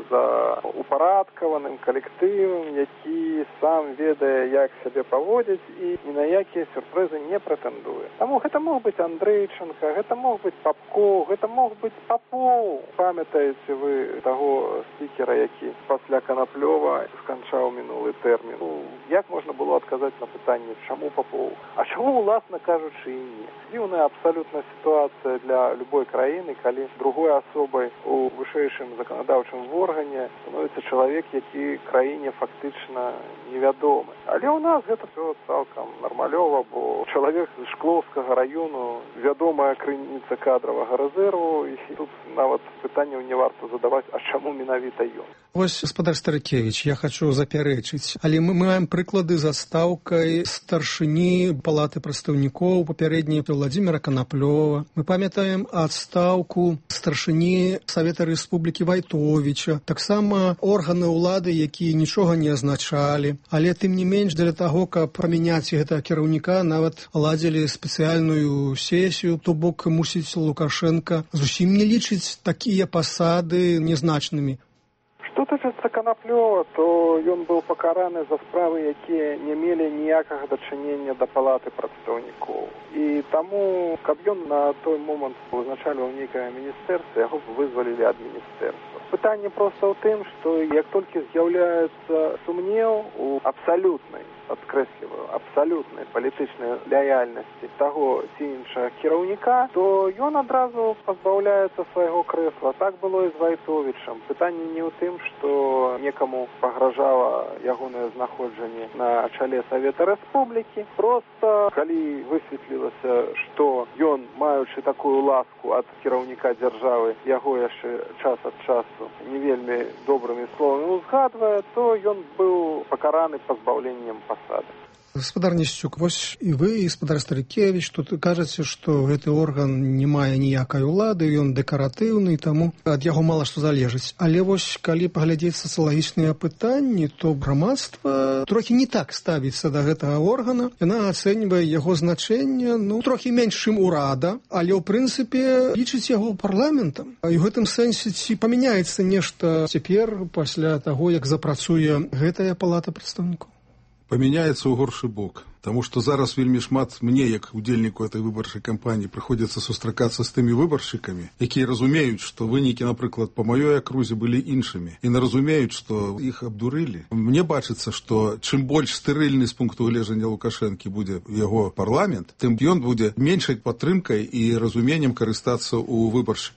за упарадкаваным калектывам, які сам ведае, як сябе паводзіць і ні на якія сюрпрызы не прэтэндуе. Таму гэта мог быць Андрейченко, гэта мог быць Папкоў, гэта мог быць Папоў. Памятаеце вы таго спікера, які пасля Канаплёва сканчаў мінулы тэрмін. Як можна было адказаць на пытанне, чаму Папоў? А чаму, уласна кажучы, і не? Дзіўная абсалютна сітуацыя для любой краіны, калі другой асобай у вышэйшым заканадаўчым органе становіцца чалавек, які краіне фактычна невядомы. Але ў нас гэта ўсё цалкам нармалёва, бо чалавек з Шклоўскага раёну вядомая крыніца кадравага рэзерву, і тут нават пытанняў не варта задаваць, а чаму менавіта ён? Вось, гаспадар Старкевіч, я хачу запярэчыць, але мы маем прыклады з адстаўкай старшыні палаты прадстаўнікоў, папярэдні Владимира Коноплёва. Мы памятаем адстаўку старшыні Савета Рэспублікі Вайтовіча, таксама органы ўлады, якія нічога не азначалі, але тым не менш для таго, каб памяняць гэтага кіраўніка, нават ладзілі спецыяльную сесію, то бок мусіць Лукашенко зусім не лічыць такія пасады незначнымі. Што тычыцца Коноплёва, то ён быў пакараны за справы, якія не мелі ніякага дачынення да палаты прадстаўнікоў. І таму, каб ён на той момант узначальваў нейкае міністэрства, яго вызвалілі ад міністэрства. Пытанне проста ў тым, што як толькі з'яўляецца сумнеў у абсалютнай, падкрэсліваю, абсалютнай палітычнай лаяльнасці таго ці іншага кіраўніка, то ён адразу пазбаўляецца свайго крэсла. Так было і з Вайтовічам. Пытанне не ў тым, што некаму пагражала ягонае знаходжанне на чале Савета Рэспублікі. Проста, калі высветлілася, што ён, маючы такую ласку ад кіраўніка дзяржавы, яго яшчэ час ад часу не вельмі добрымі словамі узгадвае, то ён быў пакараны пазбаўленнем пасады. Гаспадар Несцюк, вось і вы, і гаспадар Старкевіч, тут кажаце, што гэты орган не мае ніякай улады, ён дэкаратыўны, таму ад яго мала што залежыць. Але вось, калі паглядзець сацыялагічныя пытанні, то грамадства трохі не так ставіцца да гэтага органа. Яна ацэньвае яго значэнне, трохі менш, чым урада, але ў прынцыпе лічыць яго парламентам. І ў гэтым сэнсе ці памяняецца нешта цяпер пасля таго, як запрацуе гэтая палата прадстаўнікоў? Памяняецца ў горшы бок, таму што зараз вельмі шмат мне, як удзельніку этой выбарчай кампаніі, прыходзіцца сустракацца з тымі выбаршчыкамі, якія разумеюць, што вынікі, напрыклад, па маёй акрузе былі іншымі, і разумеюць, што іх абдурылі. Мне бачыцца, што чым больш стэрыльны з пункту гледжання Лукашэнкі будзе яго парламент, тым ён будзе меншай падтрымкай і разуменнем карыстацца ў выбаршчыкаў.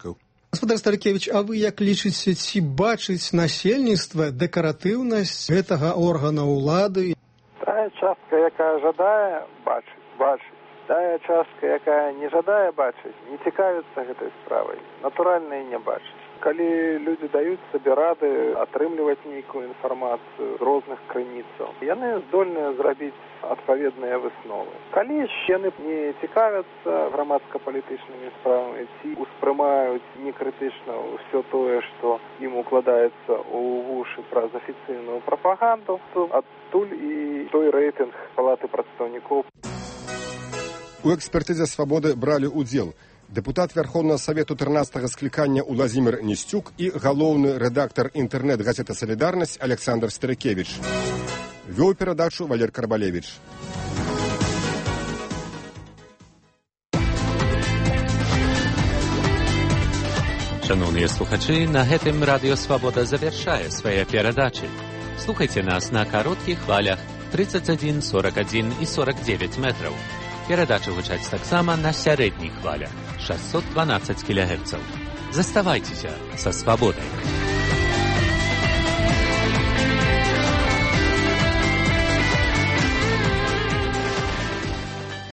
Гаспадар Старыкевіч, а вы як лічыце, ці бачыць насельніцтва дэкаратыўнасць гэтага органа ўлады? Тая частка, якая жадае бачыць. Тая частка, якая не жадае бачыць, не цікавіцца гэтай справай, натуральна і не бачыць. Калі людзі даюць сабе рады атрымліваць нейкую інфармацыю з розных крыніцаў, яны здольныя зрабіць адпаведныя высновы. Калі ж яны не цікавяцца грамадска-палітычнымі справамі, ці успрымаюць некрытычна ўсё тое, што ім укладаецца ў вушы праз афіцыйную прапаганду, то адтуль і той рэйтынг Палаты прадстаўнікоў. У экспертызе «Свабоды» бралі ўдзел дэпутат Верховного Совету 13-го склікання Уладзімір Несцюк і галоўны рэдактар інтэрнэт-газеты «Салідарнасць» Александр Старыкевіч. Вёў перадачу Валер Карбалевіч. Шановныя слухачы, на гэтым радыё «Свабода» завяршае свае перадачы. Слухайце нас на кароткіх хвалях 31, 41 і 49 метраў. Перадачы гучаць таксама на сярэдніх хвалях 612 кГц. Заставайцеся са «Свабодай».